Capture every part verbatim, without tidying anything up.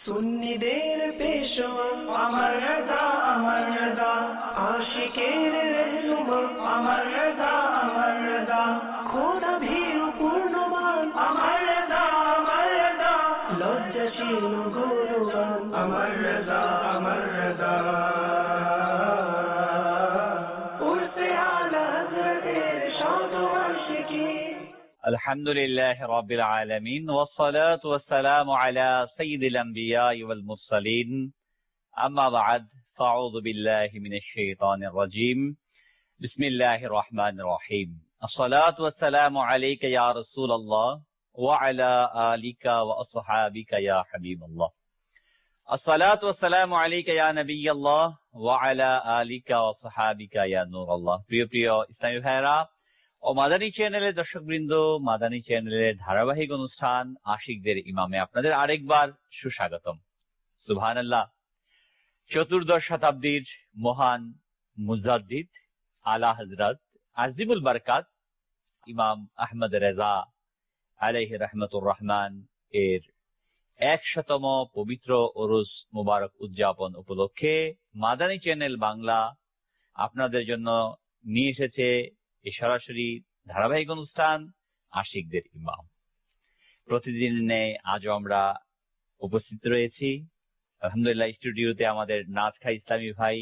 সুন্নিদের পেশোয়া আমার রাজা আমার রাজা, আশিকের রহনুমা আমার রাজা আমার রাজা, খোদা ভীরু পূর্ণবান আমার রাজা আমার রাজা, লজ্জাশীল গুরুবান আমার রাজা আমার রাজা। উর্সে আলা হযরতের শত আশিকি। الحمد لله رب العالمين والصلاة والسلام على سيد الأنبياء والمرسلين أما بعد فأعوذ بالله من الشيطان الرجيم بسم الله الرحمن الرحيم الصلاة والسلام عليك يا رسول الله وعلى آلك وأصحابك يا حبيب الله الصلاة والسلام عليك يا نبي الله وعلى آلك وصحابك يا نور الله প্রিয় প্রিয় ইসলামী ভাইরা ও মাদানী চ্যানেলের দর্শকবৃন্দ, মাদানী চ্যানেলের ধারাবাহিক অনুষ্ঠান আশিকদের ইমামে আপনাদের আরেকবার সুস্বাগতম। সুবহানাল্লাহ। চতুর্দশ শতাব্দীর মহান মুজাদ্দিদ আলা হযরত আজিমুল বরকাত ইমাম আহমদ রেজা আলাইহি রাহমাতুর রহমান এর একশতম পবিত্র ওরস মুবারক উদযাপন উপলক্ষে মাদানী চ্যানেল বাংলা আপনাদের জন্য নিয়ে এসেছে এই সরাসরি ধারাবাহিক অনুষ্ঠান আশিকদের ইমাম। প্রতিদিনে আজও আমরা উপস্থিত রয়েছি আলহামদুলিল্লাহ। স্টুডিওতে আমাদের নাজখা ইসলামী ভাই,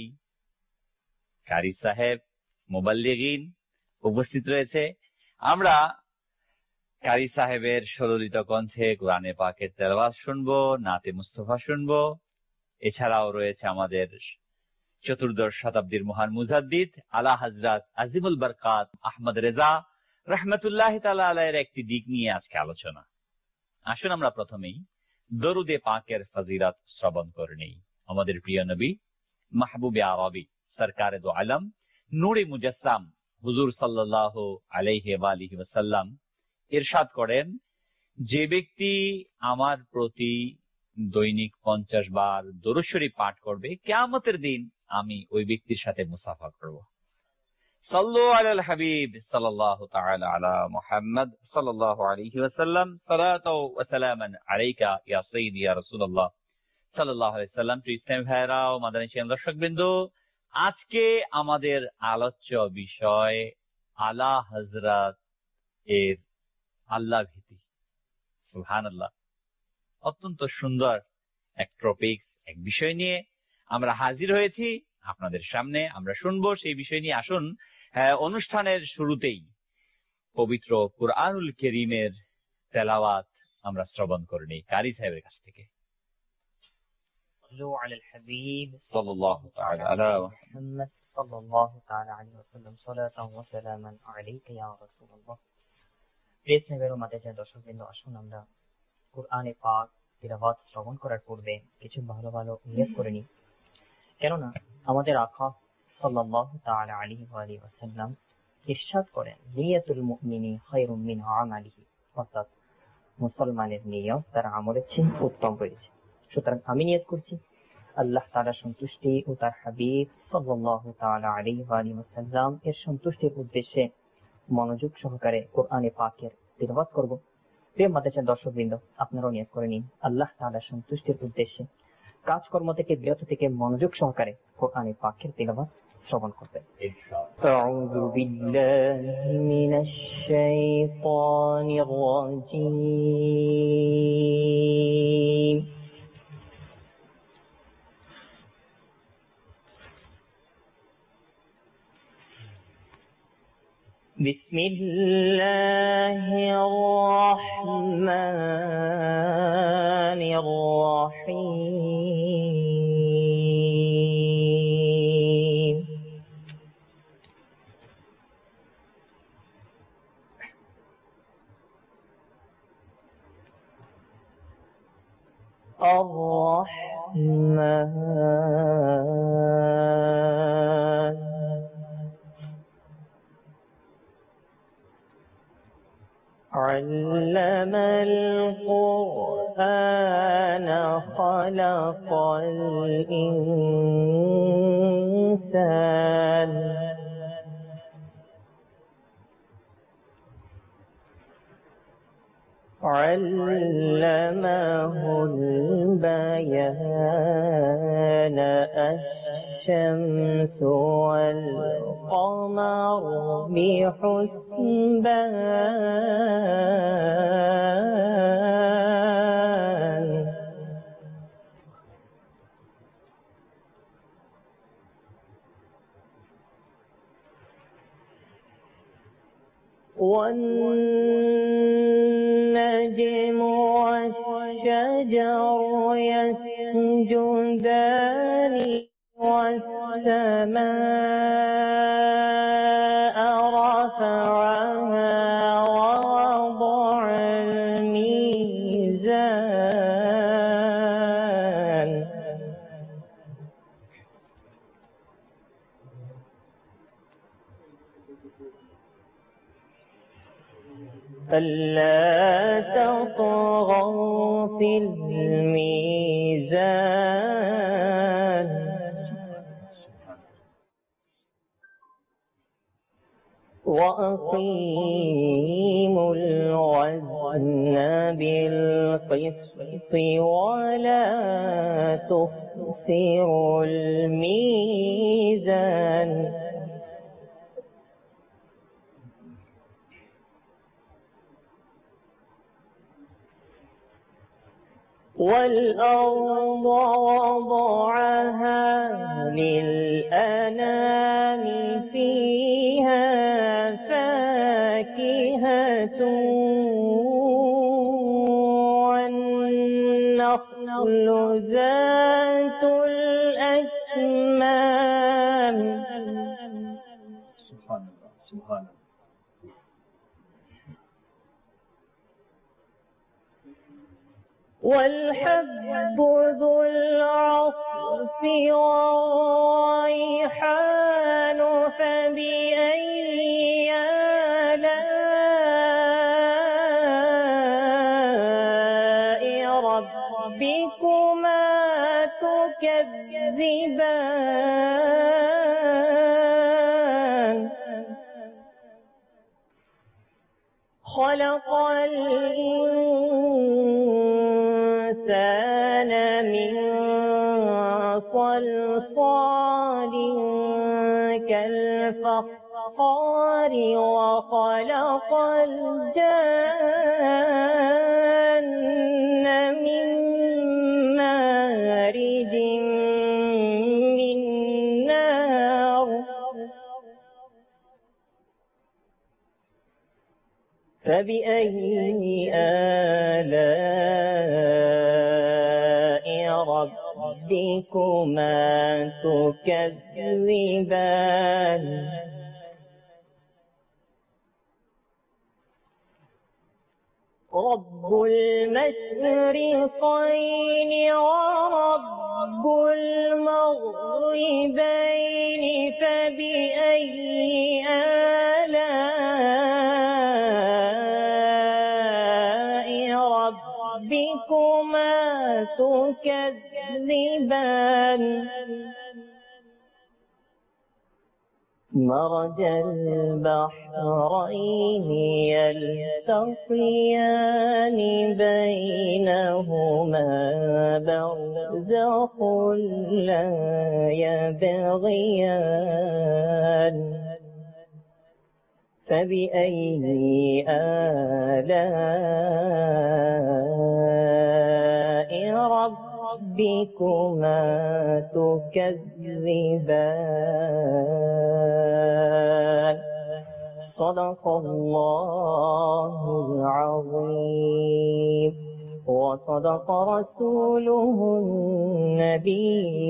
কারি সাহেব, মুবাল্লিগিন উপস্থিত রয়েছে। আমরা কারি সাহেবের সরলিত কণ্ঠে কোরআনে পাকের তেলাওয়াত শুনবো, নাতে মুস্তাফা শুনবো। এছাড়াও রয়েছে আমাদের চতুর্দশ শতাব্দীর মহান মুজাদ্দিদ আলা হযরত আজিমুল বরকাত আহমদ রেজা রাহমাতুল্লাহি তাআলা আলাইহির একটি দিক নিয়ে আজকে আলোচনা। আসুন আমরা প্রথমেই দরুদে পাকের ফজিলত শ্রবণ করে নেই। আমাদের প্রিয় নবী মাহবুবে আরবি সরকারে দো আলম নূরে মুজাসসাম হুজুর সাল্লাল্লাহু আলাইহি ওয়া আলিহি ওয়াসাল্লাম ইরশাদ করেন, যে ব্যক্তি আমার প্রতি দৈনিক পঞ্চাশ বার দরুদ শরীফ পাঠ করবে, কিয়ামতের দিন আমি ওই ব্যক্তির সাথে মুসাফা করব। সাল্লু আলাল হাবিব সাল্লাল্লাহু তাআলা আলা মুহাম্মদ সাল্লাল্লাহু আলাইহি ওয়াসাল্লাম সালাতু ওয়া সালামান আলাইকা ইয়া সাইয়্যিদি ইয়া রাসূলুল্লাহ সাল্লাল্লাহু আলাইহি ওয়াসাল্লাম। প্রিয় ইসলামী ভাইরা ও মাদানী চ্যানেল দর্শকবৃন্দ, আজকে আমাদের আলোচ্য বিষয় আলা হযরত এর আল্লাহ ভীতি। সুবহানাল্লাহ। অত্যন্ত সুন্দর এক টপিক, এক বিষয় নিয়ে আমরা হাজির হয়েছি আপনাদের সামনে। আমরা শুনবো সেই বিষয় নিয়ে। আসুন অনুষ্ঠানের শুরুতেই পবিত্র কুরআনুল কারীমের তেলাওয়াত আমরা শ্রবণ করে নিই কারি সাহেবের কাছ থেকে। সাল্লু আলাল হাবিব সাল্লাল্লাহু তাআলা আলা মুহাম্মদ সাল্লাল্লাহু তাআলা আলাইহি ওয়াসাল্লাম সালাতাও ওয়া সালামান আলাইকা ইয়া রাসূলুল্লাহ। প্রিয় সাহেবের মাঝে যে দর্শকবৃন্দ, আসুন আমরা কুরআনে পাক তিলাওয়াত শ্রবণ করার পূর্বে কিছু ভালো ভালো উল্লেখ করে নিই। কেননা আমাদের আকা সাল্লাল্লাহু তাআলা আলাইহি ওয়া আলিহি ওয়াসাল্লাম ইরশাদ করেন, নিয়াতুল মুমিনি খায়রুম মিন আমালিহি, অর্থাৎ মুসলমানের নিয়ত তার আমলের চেয়ে উত্তম রয়েছে। সুতরাং আমি নিয়ত করছি আল্লাহ তাআলার সন্তুষ্টি ও তার হাবিব সাল্লাল্লাহু তাআলা আলাইহি ওয়া আলিহি ওয়াসাল্লাম এর সন্তুষ্টির উদ্দেশ্যে মনোযোগ সহকারে কোরআনে পাকের তিলাওয়াত করব। প্রিয় মাদ্রাসার দর্শকবৃন্দ, আপনারাও নিয়ত করে নিন আল্লাহ তাআলার সন্তুষ্টির উদ্দেশ্যে কাজকর্ম থেকে বিরত থেকে মনোযোগ সহকারে কোরআনে পাকের তিলাওয়াত শ্রবণ করবেন। আউযু বিল্লাহি মিনাশ শাইতানির রাজীম। বিসমিল্লাহির রাহমানির রাহিম। আর-রাহমান علم القرآن خلق الإنسان علمه البيان الشمس والقمر بحسبان والنجم والشجر يسجدان والسماء رفعها ووضع الميزان ألا تطغوا في الميزان وأقيموا الوزن بالقسط ولا تخسروا الميزان والأرض وضعها للأنام فيها فاكهة والنخل ذات الأكمام سبحان الله سبحان الله والحب ذو العصف والريحان فبأي آلاء ربكما تكذبان خلق الإنسان من صلصال كالفخار وخلق الجن من مارج من نار فبأي آلاء ربكما تكذبان رب المشرقين ورب المغربين فبأي آلاء ربكما تكذبان مرج البحرين يلتقيان بينهما برزخ لا يبغيان فبأي آلاء ربكما تكذبان صدق الله العظيم وصدق رسوله النبي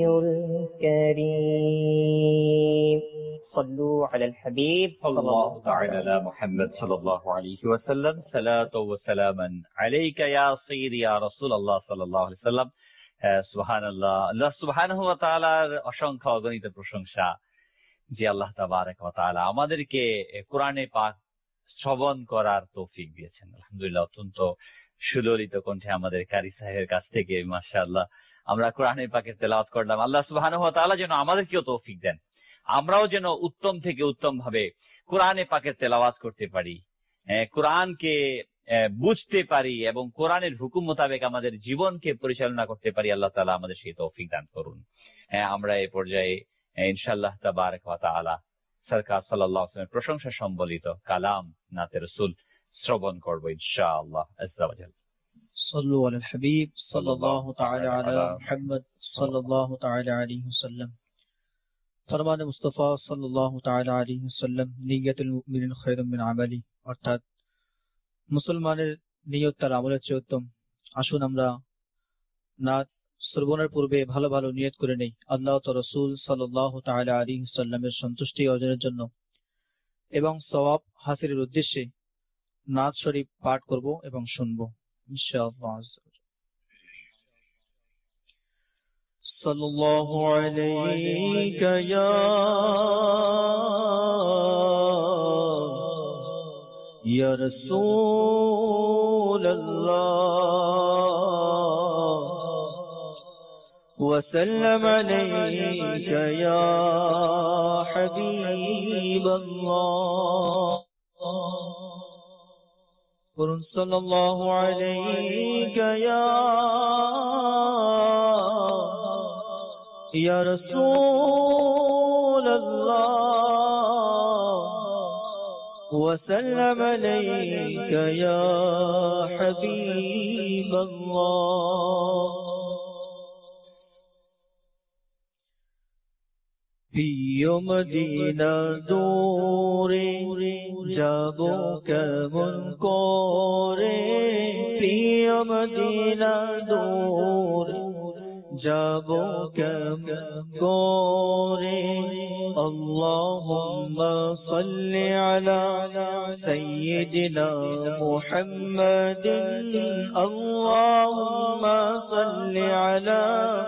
الكريم صلوا على الحبيب صلى الله تعالى على محمد صلى الله عليه وسلم صلاة وسلاما عليك يا سيدي يا رسول الله صلى الله عليه وسلم সুবহানাল্লাহ আল্লাহ সুবহানাহু ওয়া তাআলার অসংখ্য অগণিত প্রশংসা যে আল্লাহ তাবারক ওয়া তাআলা আমাদেরকে কোরআনে পাক শ্রবণ করার তৌফিক দিয়েছেন। আলহামদুলিল্লাহ, অত্যন্ত সুললিত কণ্ঠে আমাদের কারি সাহেবের কাছ থেকে মাশাআল্লাহ আমরা কোরআনে পাকের তেলাওয়াত করলাম। আল্লাহ সুবহানাহু ওয়া তাআলা যেন আমাদেরকেও তৌফিক দেন, আমরাও যেন উত্তম থেকে উত্তম ভাবে কোরআনে পাকের তেলাওয়াত করতে পারি, কোরআনকে বুঝতে পারি এবং কোরআনের হুকুম মোতাবেক আমাদের জীবনকে পরিচালনা করতে পারি। আল্লাহ তাআলা আমাদের সেই তৌফিক দান করুন। আমরা এই পর্যায়ে ইনশাআল্লাহ তাবারক ওয়া তাআলা সরকার সাল্লাল্লাহু আলাইহি ওয়াসাল্লামের প্রশংসা সম্বলিত কালাম নাতে রাসূল শ্রবণ করব ইনশাআল্লাহ আযজা ওয়া জাল। সাল্লু আলাল হাবিব সাল্লাল্লাহু তাআলা আলা মুহাম্মদ সাল্লাল্লাহু তাআলা আলাইহি ওয়াসাল্লাম। ফরমান মুস্তাফা সাল্লাল্লাহু তাআলা আলাইহি ওয়াসাল্লাম, নিয়াতুল মুমিনিন খায়রুম মিন আমালি, অর্থাৎ মুসলমানের নিয়ত তার আমলের চেয়ে উত্তম। আসুন আমরা নাত শ্রবণের পূর্বে ভালো ভালো নিয়ত করে নেই আল্লাহ ও রাসূল সাল্লাল্লাহু তাআলা আলাইহি ওয়াসাল্লামের সন্তুষ্টি অর্জনের জন্য এবং সওয়াব হাসিলের উদ্দেশ্যে নাত শরীফ পাঠ করব এবং শুনব ইনশাআল্লাহ। সাল্লাল্লাহু আলাইকা ইয়া ইয়া রাসূলুল্লাহ وسلم عليك يا حبيب الله قرن صلى الله عليك يا يا رسول الله وسلم عليك يا حبيب الله প্রিয় মদিনা দূরে যাব কেমন করে, প্রিয় মদিনা দূরে যাব কেমন করে। আল্লাহুম্মা সাল্লি আলা সাইয়্যিদিনা মুহাম্মাদিন, আল্লাহুম্মা সাল্লি আলা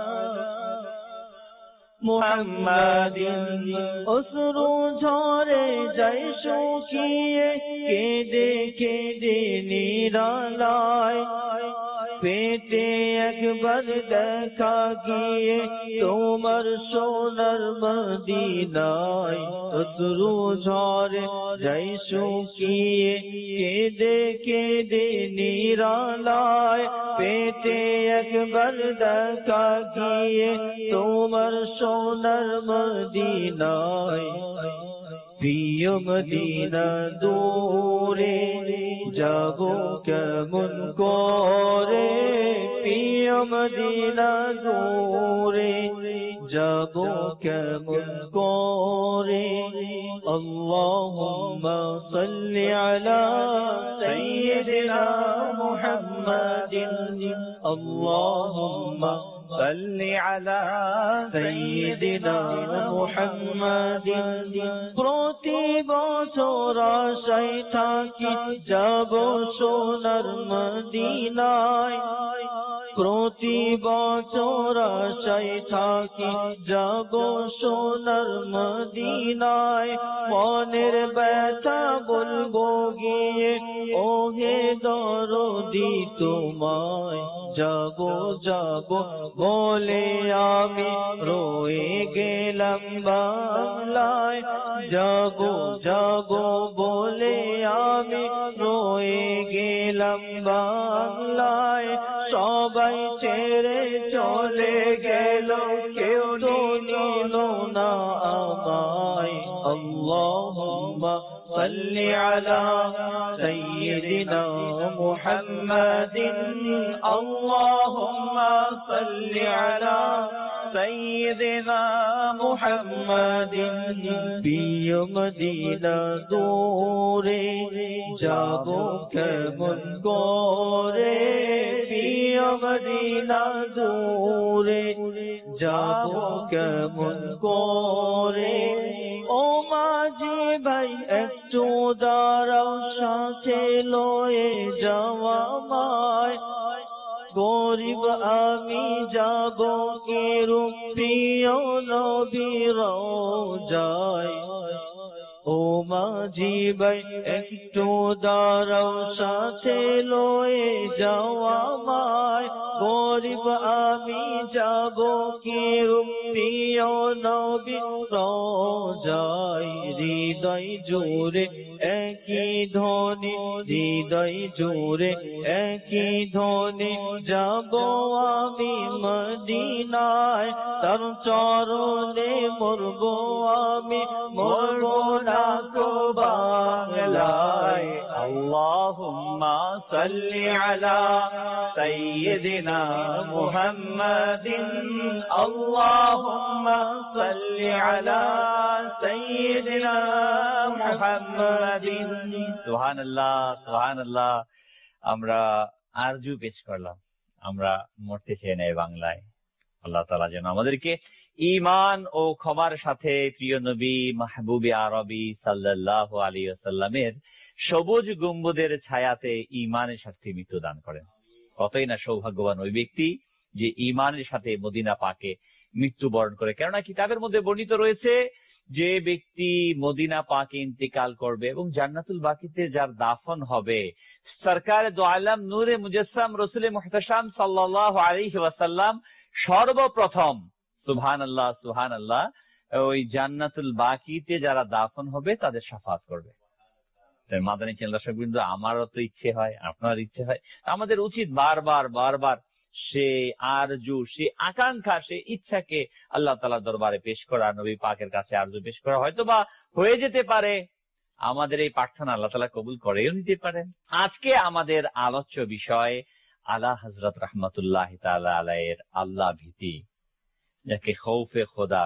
মুহাম্মাদিন। অশ্রু ঝরে যায় শুকিয়ে কেঁদে কেঁদে নিরালায়, পেটে একবার দেখা গিয়ে তোমার সোনার মদিনায়। অশ্রু ঝরে যায় শুকিয়ে কেঁদে কেঁদে নিরালায়, পেটে একবার দেখা গিয়ে তোমার সোনার মদিনায়। প্রিয় মদিনা দূরে যাব কেমন করে, প্রিয় মদিনা দূরে যাব কেমন করে। আল্লাহুম্মা সাল্লি আলা সাইয়্যিদিনা মুহাম্মাদিন, আল্লাহুম্মা সাল্লি আলা সাইয়্যিদিনা মুহাম্মাদিন। প্রতি বছর আশায় থাকি যাব সোনার মদিনায়, প্রতি বছর আশায় থাকি যাব সোনার মদিনায়। মনের ব্যথা বলবো গিয়ে ওহে দরদি তোমায়, যাব যাব বলে আমি রয়ে গেলাম বাংলায়, যাব যাব বলে আমি রয়ে গেলাম বাংলায়। সবাই ছেড়ে চলে গেল, কেউ তো নিল না আমায়। আল্লাহুম্মা সাল্লি আলা সাইয়্যিদিনা মুহাম্মাদিন, আল্লাহুম্মা সাল্লি আলা সাইয়্যিদিনা মুহাম্মাদিন। প্রিয় মদিনা দূরে যাব কেমন করে, প্রিয় মদিনা দূরে যাব কেমন করে। ও মাঝি ভাই একটু দাঁড়াও, সাথে লয়ে যাওয়া মায়। গরিব আমি যাব কেরূপ প্রিয় নবীর রওজায়। ও মাঝি ভাই একটু দাঁড়াও, সাথে লয়ে যাওয়া মায়। গরিব আমি যাব কি প্রিয় নবী রোজায় হৃদয় জুড়ে একই ধ্বনি হৃদয় জুড়ে একই ধ্বনি যাব আমি মদিনায় তার চরণে মরব আমি মরব না তো বাংলায় আল্লাহুম্মা সাল্লি আলা সাইয়্যিদিনা মুহাম্মাদিন আল্লাহুম্মা সাল্লি আলা সাইয়্যিদিনা মুহাম্মাদিন। সুবহানাল্লাহ সুবহানাল্লাহ। আমরা আরজু পেশ করলাম, আমরা মরতে চাই না বাংলায়। আল্লাহ তাআলা যেন আমাদেরকে ঈমান ও ক্ষমার সাথে প্রিয় নবী মাহবুবে আরবি সাল্লাল্লাহু আলাইহি ওয়াসাল্লামের সবুজ গম্বুজের ছায়াতে ঈমানের সাথে মৃত্যু দান করেন। কতই না সৌভাগ্যবান ওই ব্যক্তি যে ঈমানের সাথে মদিনা পাকে মৃত্যুবরণ করে। কেননা কিতাবের মধ্যে বর্ণিত রয়েছে যে ব্যক্তি মদিনা পাকে ইন্তেকাল করবে এবং জান্নাতুল বাকিতে যার দাফন হবে, সরকার দো আলম নূরে মুজাসসাম রসুল মুহতাশাম সাল্লাল্লাহু আলাইহি ওয়াসাল্লাম সর্বপ্রথম সুবহানাল্লাহ সুবহানাল্লাহ ওই জান্নাতুল বাকিতে যারা দাফন হবে তাদের শাফাত করবে। মাদানী চ্যানেল দর্শকবৃন্দ, আমারও তো ইচ্ছে হয়, আপনার ইচ্ছে হয়, আমাদের উচিত বারবার বারবার সে আরজু, সে আকাঙ্ক্ষা, সে ইচ্ছাকে আল্লাহ তাআলার দরবারে পেশ করা, নবী পাকের কাছে আরজু পেশ করা। হয়তো বা হয়ে যেতে পারে আমাদের এই প্রার্থনা আল্লাহ তাআলা কবুল করেও নিতে পারেন। আজকে আমাদের আলোচ্য বিষয় আলা হযরত রাহমাতুল্লাহি তাআলা আলাইহির আল্লাহ ভীতি, যাকে খৌফে খোদা,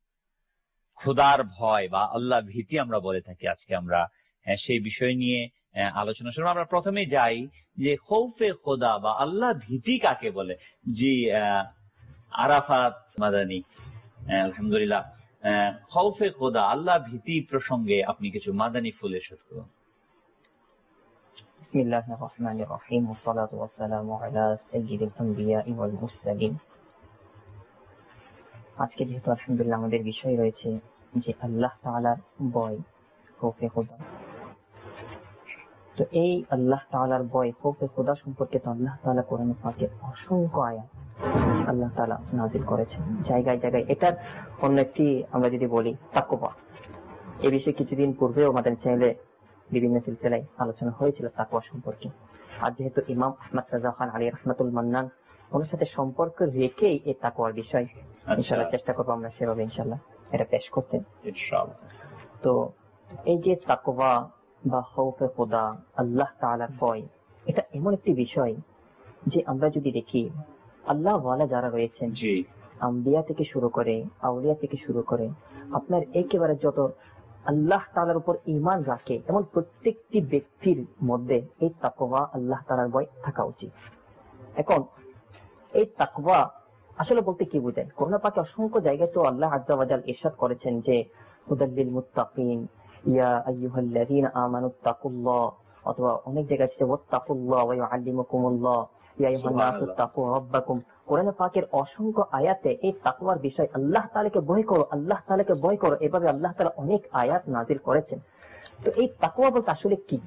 খোদার ভয় বা আল্লাহ ভীতি আমরা বলে থাকি। আজকে আমরা সেই বিষয় নিয়ে আলোচনা শুনবো। আমরা প্রথমে যাই যে খৌফে খোদা বা আল্লাহ ভীতি কাকে বলে। জি আরাফাত মাদানী, আলহামদুলিল্লাহ, খৌফে খোদা আল্লাহ ভীতি প্রসঙ্গে আপনি কিছু মাদানী ফুলের শুরু করুন। বিসমিল্লাহির রহমানির রহিম, ওয়াসসালাতু ওয়াসসালামু আলা সাইয়্যিদিল আম্বিয়া ওয়াল মুরসালিন। আজকে যেহেতু আলহামদুলিল্লাহ আমাদের বিষয় রয়েছে যে আল্লাহ তাআলার ভয়, খৌফে খোদা, তো এই আল্লাহ তাআলার ভয়, খৌফে খোদা সম্পর্কে তো আল্লাহ তাআলা কোরআনে পাকে অসংখ্য আয়াত আল্লাহ তাআলা নাযিল করেছেন জায়গায় জায়গায়। এটার অন্য একটি আমরা যদি বলি তাকওয়া, এই বিষয়ে কিছুদিন পূর্বেও আমাদের চ্যানেলে বিভিন্ন সিলসিলায় আলোচনা হয়েছিল তাকওয়া সম্পর্কে। আর যেহেতু ইমাম আহমদ রাজা খান আলী রহমাতুল মান্নান ওনার সাথে সম্পর্ক রেখেই এই তাকওয়ার বিষয় ইনশাআল্লাহ চেষ্টা করবো আমরা সেভাবে ইনশাআল্লাহ এটা পেশ করতে ইনশাআল্লাহ। তো এই যে তাকওয়া বা খৌফে খোদা, আল্লাহ তাআলার ভয়, এটা এমন একটি বিষয় যে আমরা যদি দেখি আল্লাহ ওয়ালা যারা রয়েছেন, আম্বিয়া থেকে শুরু করে আউলিয়া থেকে শুরু করে আপনার একেবারে যত আল্লাহ তাআলার উপর ঈমান রাখে এমন প্রত্যেকটি ব্যক্তির মধ্যে এই তাকওয়া, আল্লাহ তাআলার ভয় থাকা উচিত। এখন এই তাকওয়া আসলে বলতে কি বোঝায়? কোরআন পাকে অসংখ্য জায়গায় তো আল্লাহ আযজা ওয়া জাল ইরশাদ করেছেন যে হুদাল মুত্তাকিন, ইয়া আইয়ুহাল্লাযীনা আমানুত্তাকুল্লাহ, অথবা অনেক জায়গায় আছে ওয়াত্তাকুল্লাহ ওয়া ইউআল্লিমুকুমুল্লাহ, ইয়া আইয়ুহান নাসু তাকু রাব্বাকুম। কোরআন পাকের অসংখ্য আয়াতে এই তাকওয়ার বিষয়, আল্লাহ তাআলাকে ভয় করো, আল্লাহ তাআলাকে ভয় করো, এভাবে আল্লাহ তাআলা অনেক আয়াত নাযিল করেছেন। তো এই তাকওয়া বলতে আসলে কি?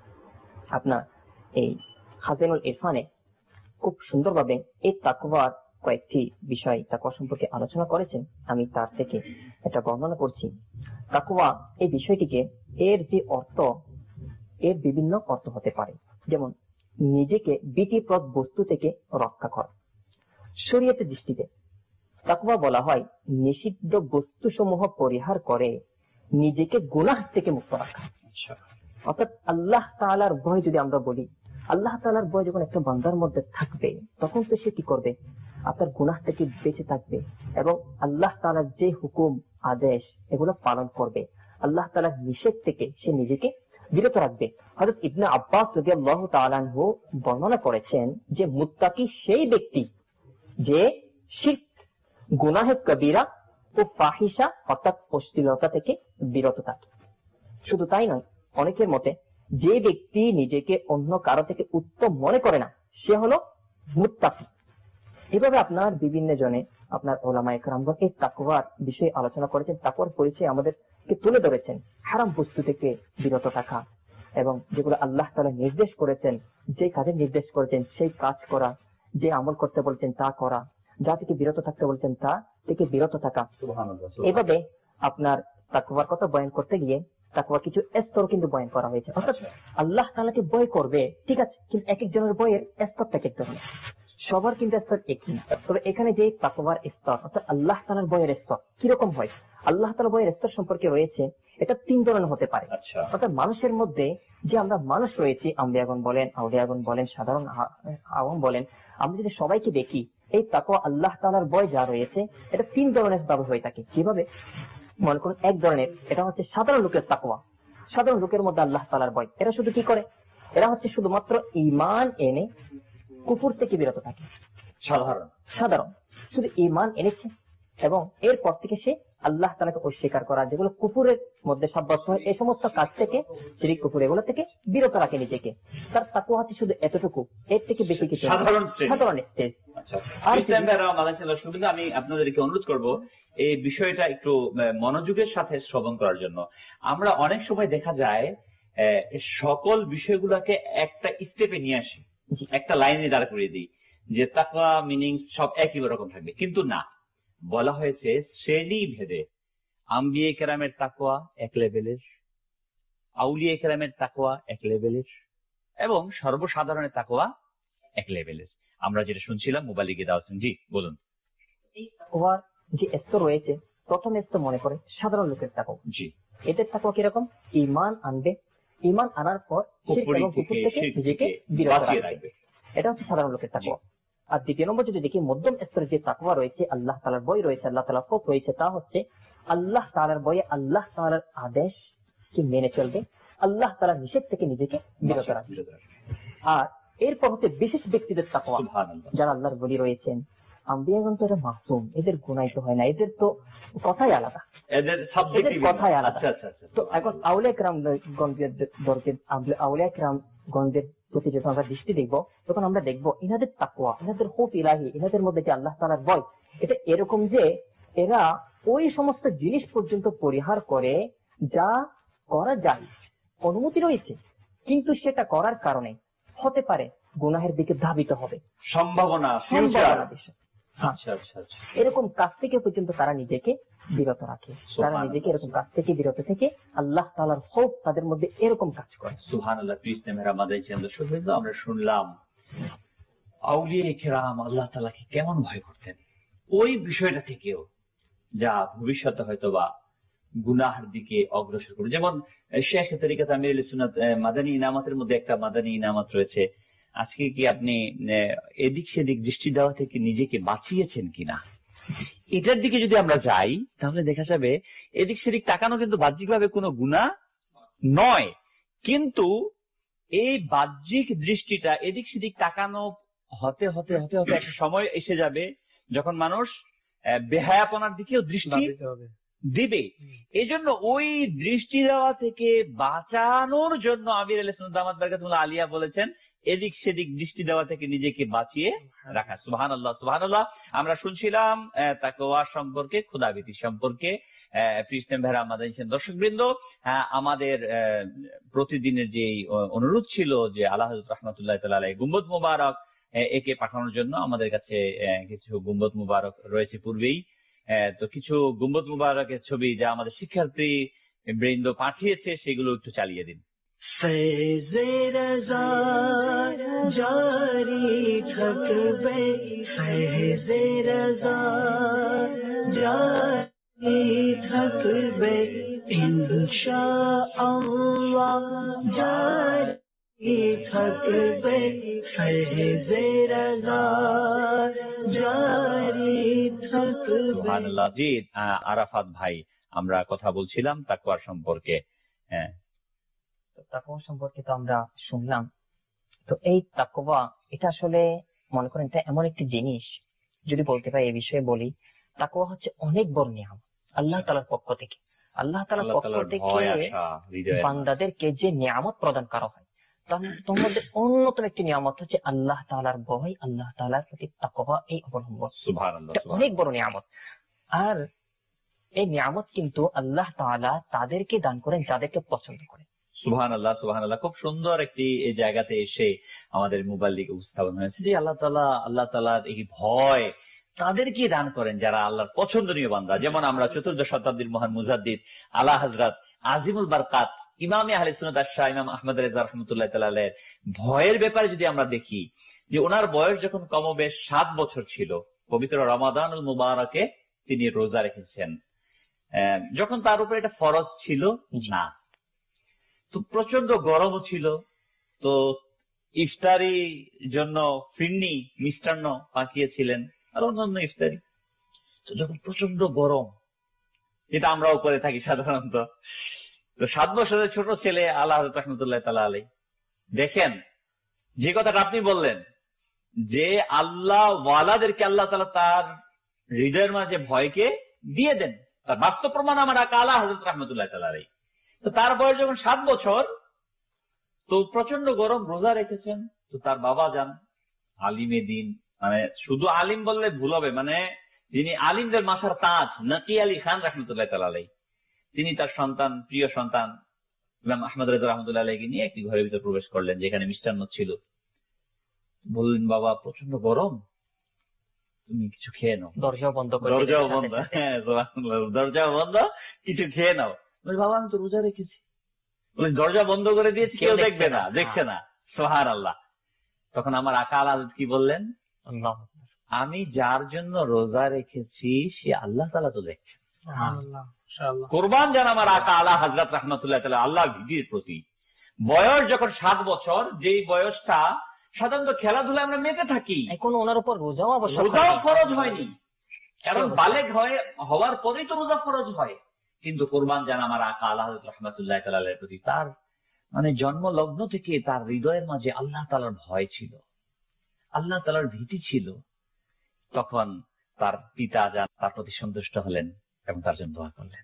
আপনার এই খাজানুল ইরফানে খুব সুন্দরভাবে এই তাকওয়ার কয়েকটি বিষয় তাকওয়া সম্পর্কে আলোচনা করেছেন। আমি তার থেকে এটা বর্ণনা করছি। তাকওয়া এই বিষয়টিকে, এর যে অর্থ, এর বিভিন্ন অর্থ হতে পারে। যেমন নিজেকে ভীতিপ্রদ বস্তু থেকে রক্ষা করা। শরীয়তের দৃষ্টিতে তাকওয়া বলা হয় নিষিদ্ধ বস্তুসমূহ পরিহার করে নিজেকে গুনাহ থেকে মুক্ত রাখা। অর্থাৎ আল্লাহ তাআলার ভয় যদি আমরা বলি, আল্লাহ তাআলার ভয় যখন একটা বান্দার মধ্যে থাকবে তখন তো সে কি করবে? আপনার গুনাহ থেকে বেঁচে থাকবে এবং আল্লাহ তাআলার যে হুকুম আদেশ এগুলো পালন করবে। আল্লাহ তাআলার নিষেধ থেকে সে নিজেকে বিরত রাখবে। হযরত ইবনে আব্বাস রাদিয়াল্লাহু তাআলা আনহু বর্ণনা করেছেন যে মুত্তাকি সেই ব্যক্তি যে শিরক, গুনাহে কবিরা ও ফাহিশা অর্থাৎ অশ্লীলতা থেকে বিরত থাকে। শুধু তাই নয়, অনেকের মতে যে ব্যক্তি নিজেকে অন্য কারো থেকে উত্তম মনে করে না সে হলো মুত্তাকি। এভাবে আপনার বিভিন্ন জনে আপনার ওলামায়ে কেরামগণ এই তাকওয়ার বিষয়ে আলোচনা করেছেন, তাকওয়ার পরিচয় আমাদেরকে তুলে ধরেছেন। হারাম বস্তু থেকে বিরত থাকা এবং যেগুলো আল্লাহ তাআলা নির্দেশ করেছেন, যে কাজে নির্দেশ করেছেন সেই কাজ করা যে আমল করতে বলছেন তা করা, যা থেকে বিরত থাকতে বলছেন তা থেকে বিরত থাকা। এভাবে আপনার তাকওয়ার কথা বয়ান করতে গিয়ে তাকওয়ার কিছু স্তর কিন্তু বয়ান করা হয়েছে। অর্থাৎ আল্লাহ তাআলাকে ভয় করবে, ঠিক আছে, কিন্তু এক একজনের ভয়ের স্তরটা এক এক ধরনের, সবার কিন্তু স্তর একই না। তবে এখানে যে তাকওয়ার স্তর অর্থাৎ আল্লাহ তাআলার ভয়ের স্তর কিরকম হয়, আল্লাহ তাআলার ভয়ের স্তর সম্পর্কে রয়েছে, এটা তিন ধরনের হতে পারে। অর্থাৎ মানুষের মধ্যে যে আমরা মানুষ রয়েছি, আম্বিয়াগণ বলেন, আউলিয়াগণ বলেন, সাধারণ আওয়াম বলেন, আমরা যদি সবাইকে দেখি এই তাকওয়া আল্লাহ তাআলার ভয় যা রয়েছে এটা তিন ধরনের ভাবে হয়ে থাকে। কিভাবে? মনে করুন এক ধরনের, এটা হচ্ছে সাধারণ লোকের তাকওয়া। সাধারণ লোকের মধ্যে আল্লাহ তাআলার ভয়, এরা শুধু কি করে, এরা হচ্ছে শুধুমাত্র ঈমান এনে কুফর থেকে বিরত থাকে। সাধারণ সাধারণ শুধু ঈমান এনেছে এবং এরপর থেকে সে আল্লাহ তাআলাকে অস্বীকার করা, যেগুলো কুফরের মধ্যে সাব্যস্ত হয়, এই সমস্ত কাজ থেকে, শিরক কুফর এগুলো থেকে বিরত রাখে নিজেকে। তার তাকওয়া হচ্ছে শুধু এতটুকু, এর থেকে বেশি কিছু সাধারণ সাধারণ স্টেজ। আমি আপনাদেরকে অনুরোধ করব এই বিষয়টা একটু মনোযোগের সাথে শ্রবণ করার জন্য। আমরা অনেক সময় দেখা যায় সকল বিষয়গুলোকে একটা স্টেপে নিয়ে আসি, একটা লাইনে দাঁড় করিয়ে দিই যে তাকওয়া মিনিং সব একই রকম থাকবে, কিন্তু না, বলা হয়েছে শ্রেণী ভেদে আম্বিয়ে কেরামের তাকওয়া এক লেভেলের, আউলিয়া কেরামের তাকওয়া এক লেভেলের এবং সর্বসাধারণের তাকওয়া এক লেভেলের। আমরা যেটা শুনছিলাম মুবালিগে দাওয়াত। জি বলুন। এই তাকওয়ার যে স্তর রয়েছে, প্রথম স্তর মনে করে সাধারণ লোকের তাকওয়া। জি, এদের তাকওয়া কিরকম? ঈমান আনবে, ঈমান আনার পর শিরক এবং কুফর থেকে নিজেকে বিরত রাখবে, এটা হচ্ছে সাধারণ লোকের তাকওয়া। আর দ্বিতীয় নম্বর যদি দেখি মধ্যম স্তরের যে তাকওয়া রয়েছে, আল্লাহ তাআলার ভয় রয়েছে, আল্লাহ তাআলার খৌফ রয়েছে, তা হচ্ছে আল্লাহ তাআলার ভয়ে আল্লাহ তাআলার আদেশ কি মেনে চলবে, আল্লাহ তাআলার নিষেধ থেকে নিজেকে বিরত রাখবে। আর এরপর হচ্ছে বিশেষ ব্যক্তিদের তাকওয়া, যারা আল্লাহর ওলি রয়েছেন, আম্বিয়াগণ তো এরা মাসুম, এদের গুনাহ তো হয় না, এদের তো কথাই আলাদা, এদের কথাই আলাদা। তো এখন আউলিয়া কেরামগণদের আউলিয়া কেরামগণদের প্রতি যখন আমরা দৃষ্টি দেখবো, তখন আমরা দেখবো ইনাদের তাকওয়া, ইনাদের খৌফ ইলাহি, ইনাদের মধ্যে যে আল্লাহ তাআলার ভয়, এটা এরকম যে এরা ওই সমস্ত জিনিস পর্যন্ত পরিহার করে যা করা যায়, অনুমতি রয়েছে, কিন্তু সেটা করার কারণে হতে পারে গুনাহের দিকে ধাবিত হবে, সম্ভাবনা সম্ভাবনা বেশি। আচ্ছা আচ্ছা আচ্ছা, এরকম কাজ থেকে পর্যন্ত তারা নিজেকে বিরত রাখে, তারা নিজেকে এরকম কাজ থেকে বিরত থেকে আল্লাহ তাআলার খৌফ তাদের মধ্যে এরকম কাজ করে। সুবহানাল্লাহ। আমরা শুনলাম আউলিয়া কেরাম আল্লাহ তাআলাকে কেমন ভয় করতেন, ওই বিষয়টা থেকেও যা ভবিষ্যতে হয়তো বা গুনাহের দিকে অগ্রসর করে। যেমন শেখ তরিকাত আমিরুল সুন্নাত মাদানী ইনামাতের মধ্যে একটা মাদানী ইনামাত রয়েছে। আজকে কি আপনি এদিক সেদিক দৃষ্টি দেওয়া থেকে নিজেকে বাঁচিয়েছেন কিনা, এটার দিকে যদি আমরা যাই তাহলে দেখা যাবে এদিক সেদিক তাকানো কিন্তু বাহ্যিকভাবে কোনো গুনাহ নয়, কিন্তু এই বাহ্যিক দৃষ্টিটা এদিক সেদিক তাকানো হতে হতে হতে হতে একটা সময় এসে যাবে যখন মানুষ বেহায়াপনার দিকেও দৃষ্টি দিবে। এই জন্য ওই দৃষ্টি দেওয়া থেকে বাঁচানোর জন্য আমির আলী সুন্নাত দামাত বারাকাতুল্লাহ আলিয়া বলেছেন এদিক সেদিক দৃষ্টি দেওয়া থেকে নিজেকে বাঁচিয়ে রাখা। সুবহানাল্লাহ সুবহানাল্লাহ। আমরা শুনছিলাম তাকওয়া সম্পর্কে, খোদাভীতি সম্পর্কে। প্রিয় ভাইরা, আমাদের দর্শক বৃন্দ, আমাদের প্রতিদিনের যে অনুরোধ ছিল যে আল্লাহ হযরত রাহমাতুল্লাহি তাআলা আলাইহি গুম্বদ মুবারক একে পাঠানোর জন্য, আমাদের কাছে কিছু গুম্বদ মুবারক রয়েছে পূর্বেই। তো কিছু গুম্বদ মুবারকের ছবি যা আমাদের শিক্ষার্থী বৃন্দ পাঠিয়েছে সেগুলো একটু চালিয়ে দিন। ফৈজে রাজা জারি থাকবে, ফৈজে রাজা জারি থাকবে, ইনশাআল্লাহ জারি থাকবে, ফৈজে রাজা জারি থাকবে। সুবহানাল্লাহ। জি আরাফাত ভাই, আমরা কথা বলছিলাম তাকওয়ার সম্পর্কে। হ্যাঁ, তাকওয়া সম্পর্কে তো আমরা শুনলাম। তো এই তাকওয়া এটা আসলে মনে করেন এটা এমন একটি জিনিস, যদি বলতে পারি এই বিষয়ে বলি, তাকওয়া হচ্ছে অনেক বড় নিয়ামত আল্লাহ তাআলার পক্ষ থেকে। আল্লাহ তাআলার পক্ষ থেকে বান্দাদেরকে যে নিয়ামত প্রদান করা হয় তার মধ্যে অন্যতম একটি নিয়ামত হচ্ছে আল্লাহ তাআলার ভয়, আল্লাহ তাআলার প্রতি তাকওয়া, এই অবলম্বন। সুবহানাল্লাহ, অনেক বড় নিয়ামত। আর এই নিয়ামত কিন্তু আল্লাহ তাআলা তাদেরকে দান করেন যাদেরকে পছন্দ করেন। সুবহানাল্লাহ সুবহানাল্লাহ। খুব সুন্দর একটি এই জায়গাতে এসে আমাদের মোবাইল দিকে উপস্থাপন হয়েছে যে আল্লাহ তাআলা আল্লাহ তাআলার এই ভয় তাদেরকে দান করেন যারা আল্লাহর পছন্দনীয় বান্দা। যেমন আমরা চতুর্দশ শতাব্দীর মহান মুজাদ্দিদ আলা হযরত আজিমুল বারকাত ইমামে আহলে সুন্নাত আশ-শাহ ইমাম আহমদ রেজা রাহমাতুল্লাহ তাআলা আলাইহির ভয়ের ব্যাপারে যদি আমরা দেখি যে ওনার বয়স যখন কমবেশ সাত বছর ছিল, পবিত্র রমাদানুল মুবারকে তিনি রোজা রেখেছেন, যখন তার উপরে এটা ফরজ ছিল না। তো প্রচন্ড গরমও ছিল, তো ইফতারি জন্য ফিরনি মিষ্টান্ন পাঠিয়েছিলেন আর অন্যান্য ইফতারি। তো যখন প্রচন্ড গরম, যেটা আমরাও করে থাকি সাধারণত, তো সাত বছরের ছোট ছেলে আলা হযরত রাহমাতুল্লাহ তাআলা আলাইহি দেখেন যে কথাটা আপনি বললেন যে আল্লাহ ওয়ালাদেরকে আল্লাহ তাআলা তার হৃদয়ের মাঝে ভয়কে দিয়ে দেন, তার বাস্তব প্রমাণ আমার আকা আলা হযরত রাহমাতুল্লাহ তাআলা আলাইহি। তো তার বয়স যখন সাত বছর, তো প্রচন্ড গরম, রোজা রেখেছেন। তো তার বাবা যান আলিমে দিন, মানে শুধু আলিম বললে ভুল হবে, মানে যিনি আলিমদের মাথার তাজ নাকি আলী খান রাহমাতুল্লাহ তাআলা আলাইহি, তিনি তার সন্তান, প্রিয় সন্তান ইমাম আহমদ রেজা রাহমাতুল্লাহ আলাইহিকে নিয়ে একটি ঘরের ভিতরে প্রবেশ করলেন যেখানে মিষ্টান্ন ছিল। বললেন, বাবা প্রচন্ড গরম, তুমি কিছু খেয়ে নাও। দরজাও বন্ধ করে, দরজাও বন্ধ, হ্যাঁ দরজাও বন্ধ, কিছু খেয়ে নাও। বাবা আমি তো রোজা রেখেছি। বলে দরজা বন্ধ করে দিয়েছি, কেউ দেখবে না, দেখছে না। সুবহানাল্লাহ। তখন আমার আকা আলা হযরত কি বললেন, আমি যার জন্য রোজা রেখেছি সে আল্লাহ তাআলা তো দেখছেন। কোরবান যেন আমার আকা আলা হযরত রাহমাতুল্লাহ তাআলা আল্লাহর ভীতির প্রতি। বয়স যখন সাত বছর, যেই বয়সটা সাধারণত খেলাধুলায় আমরা মেতে থাকি, এখন ওনার উপর রোজাও আবশ্যক, রোজাও ফরজ হয়নি, কারণ বালেগ হওয়ার পরেই তো রোজা ফরজ হয়। কিন্তু কোরবান যেন আমার আকা আলা হযরত রাহমাতুল্লাহ তাআলা আলাইহির প্রতি তার মানে জন্ম লগ্ন থেকে তার হৃদয়ের মাঝে আল্লাহ তাআলার ভয় ছিল, আল্লাহ তাআলার ভীতি ছিল। তখন তার পিতা যান তার প্রতি সন্তুষ্ট হলেন এবং তার জন্য দোয়া করলেন।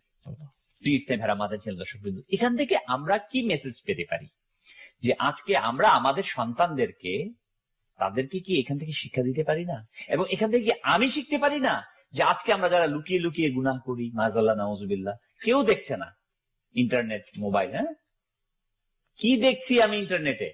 এখান থেকে আমরা কি মেসেজ পেতে পারি যে আজকে আমরা আমাদের সন্তানদেরকে তাদেরকে কি এখান থেকে শিক্ষা দিতে পারি না, এবং এখান থেকে আমি শিখতে পারি না যে আজকে আমরা যারা লুকিয়ে লুকিয়ে গুনাহ করি, মাযাল্লাহ নাউযুবিল্লাহ, কেউ দেখছে না, ইন্টারনেট মোবাইল, হ্যাঁ কি দেখছি আমি ইন্টারনেটে,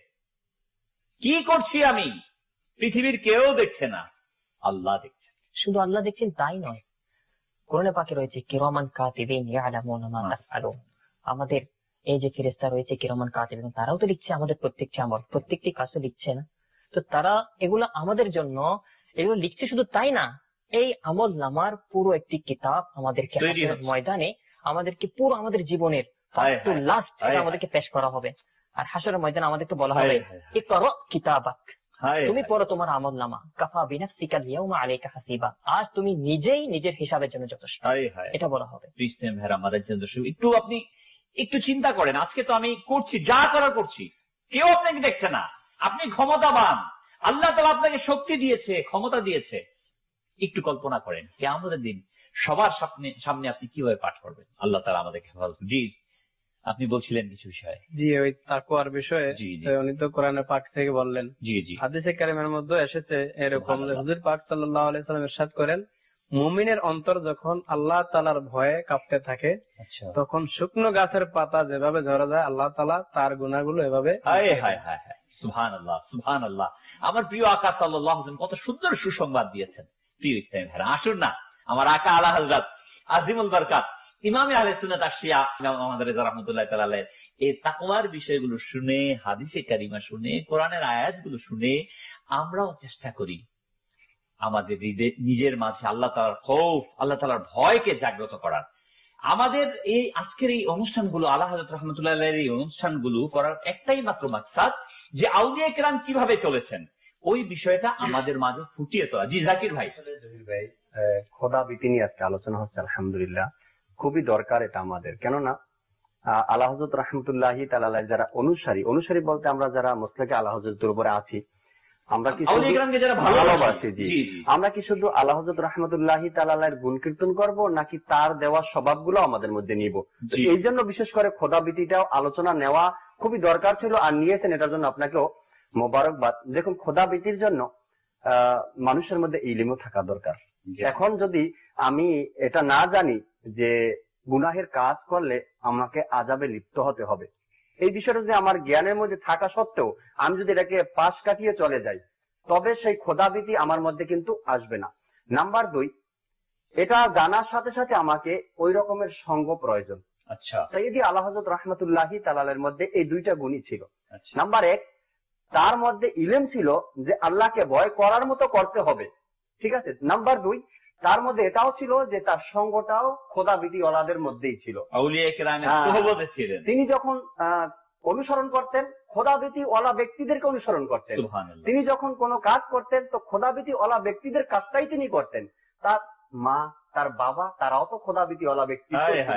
কি করছি আমি, পৃথিবীর কেউ দেখছে না, আল্লাহ দেখছেন। শুধু আল্লাহ দেখছেন তাই নয়, কোরআনে পাকে রয়েছে কিরামান কাতিবিন ইয়ালামুনা মা তাফআলুন। আমাদের এই যে ফেরেশতা রয়েছে কিরামান কাতিবিন, তারাও তো লিখছে আমাদের প্রত্যেকটি আমল, প্রত্যেকটি কাজ লিখছে না? তো তারা এগুলো আমাদের জন্য এগুলো লিখছে, শুধু তাই না, এই আমল নামার পুরো একটি কিতাব আমাদেরকে ময়দানে আমাদেরকে পুরো আমাদের জীবনের লাস্ট আমাদেরকে পেশ করা হবে। আর হাসরের ময়দানে আমাদেরকে বলা হবে ইকরা কিতাবাক, তুমি পড়ো তোমার আমল নামা, কাফা বিনাফসিকা আল-ইয়াওমা আলাইকা হাসিবা, আজ তুমি নিজেই নিজের হিসাবের জন্য যথেষ্ট, এটা বলা হবে। একটু আপনি একটু চিন্তা করেন, আজকে তো আমি করছি, যা করার করছি, কেউ আপনাকে দেখছে না, আপনি ক্ষমতাবান, আল্লাহ তাআলা আপনাকে শক্তি দিয়েছে, ক্ষমতা দিয়েছে। একটু কল্পনা করেন কিয়ামতের দিন সবার সামনে সামনে আপনি কিভাবে পাঠ করবেন। আল্লাহ তাআলা আমাদেরকে হেফাজত। জি আপনি বলছিলেন কিছু বিষয়। জি ওই তাকওয়ার বিষয়ে উনি তো কোরআনের পাক থেকে বললেন। জি জি হাদিসে কারিমের মধ্যে এসেছে এরকম যে হুজুর পাক সাল্লাল্লাহু আলাইহি ওয়াসাল্লাম ইরশাদ করেন, মুমিনের অন্তর যখন আল্লাহ তাআলার ভয়ে কাঁপতে থাকে তখন শুকনো গাছের পাতা যেভাবে ঝরে যায় আল্লাহ তাআলা তার গুনাহগুলো এভাবে। হায় হায় হায় হায়, সুবহানাল্লাহ সুবহানাল্লাহ। আমার প্রিয় আকা সাল্লাল্লাহু আলাইহি ওয়াসাল্লাম কত সুন্দর সুসংবাদ দিয়েছেন। প্রিয় ইসলামী ভাইরা, আসুন না আমার আকা আলা হযরত আজিমুল বারকাত ইমামে আহলে সুন্নাত আশ-শিয়া ইমাম আহমদ রেজা রাহমাতুল্লাহ তাআলা আলাইহি এই তাকওয়ার বিষয়গুলো শুনে, হাদিসে কারিমা শুনে, কোরআনের আয়াতগুলো শুনে আমরাও চেষ্টা করি আমাদের নিজের মাঝে আল্লাহ তাআলার খৌফ, আল্লাহ তাআলার ভয়কে জাগ্রত করার। আমাদের এই আজকের এই অনুষ্ঠানগুলো, আলা হযরত রাহমাতুল্লাহ আলাইহির এই অনুষ্ঠানগুলো করার একটাই মাত্র মাকসাদ যে আউলিয়া কেরাম কিভাবে চলেছেন ওই বিষয়টা আমাদের মাঝে ফুটিয়ে তোলা। জি জাকির ভাই। ভাই খোদা ভীতি নিয়ে আজকে আলোচনা হচ্ছে, আলহামদুলিল্লাহ খুবই দরকার এটা আমাদের। কেননা আলা হযরত রাহমাতুল্লাহি তাআলা আলাইহি যারা অনুসারী, অনুসারী বলতে আমরা যারা মুসলিকে আলা হযরতের উপরে আছি, আমরা কি ভালোবাসি, জি আমরা কি শুধু আলা হযরত রাহমাতুল্লাহি তাআলা আলাইহির গুণ কীর্তন করব নাকি তার দেওয়া স্বভাবগুলো আমাদের মধ্যে নিব? এই জন্য বিশেষ করে খোদা ভীতিটাও আলোচনা নেওয়া খুবই দরকার ছিল, আর নিয়েছেন, এটার জন্য আপনাকেও মোবারকবাদ। দেখুন খোদা ভীতির জন্য আহ মানুষের মধ্যে ইলমও থাকা দরকার। এখন যদি আমি এটা না জানি যে গুনাহের কাজ করলে আমাকে আযাবে লিপ্ত হতে হবে, এই বিষয়টা যদি আমার জ্ঞানের মধ্যে থাকা সত্ত্বেও আমি যদি এটাকে পাশ কাটিয়ে চলে যাই, তবে সেই খোদাভীতি আমার মধ্যে কিন্তু আসবে না। নাম্বার দুই, এটা জানার সাথে সাথে আমাকে ওই রকমের সঙ্গ প্রয়োজন। আচ্ছা, সাইয়্যিদি আলা হযরত রাহমাতুল্লাহি তাআলার মধ্যে এই দুইটা গুণই ছিল। নাম্বার এক, তার মধ্যে ইলম ছিল যে আল্লাহকে ভয় করার মতো করতে হবে, ঠিক আছে। নাম্বার দুই, তার মধ্যে এটাও ছিল যে তার সঙ্গটাও খোদাভীতি ওয়ালাদের মধ্যেই ছিল, আউলিয়া কেরামের সোহবতে ছিলেন। তিনি যখন অনুসরণ করতেন খোদাভীতি ওয়ালা ব্যক্তিদেরকে অনুসরণ করতেন। তিনি যখন কোনো কাজ করতেন তো খোদাভীতি ওয়ালা ব্যক্তিদের কাজটাই তিনি করতেন। তার মা, তার বাবা, তারাও তো খোদাভীতি ওয়ালা ব্যক্তি,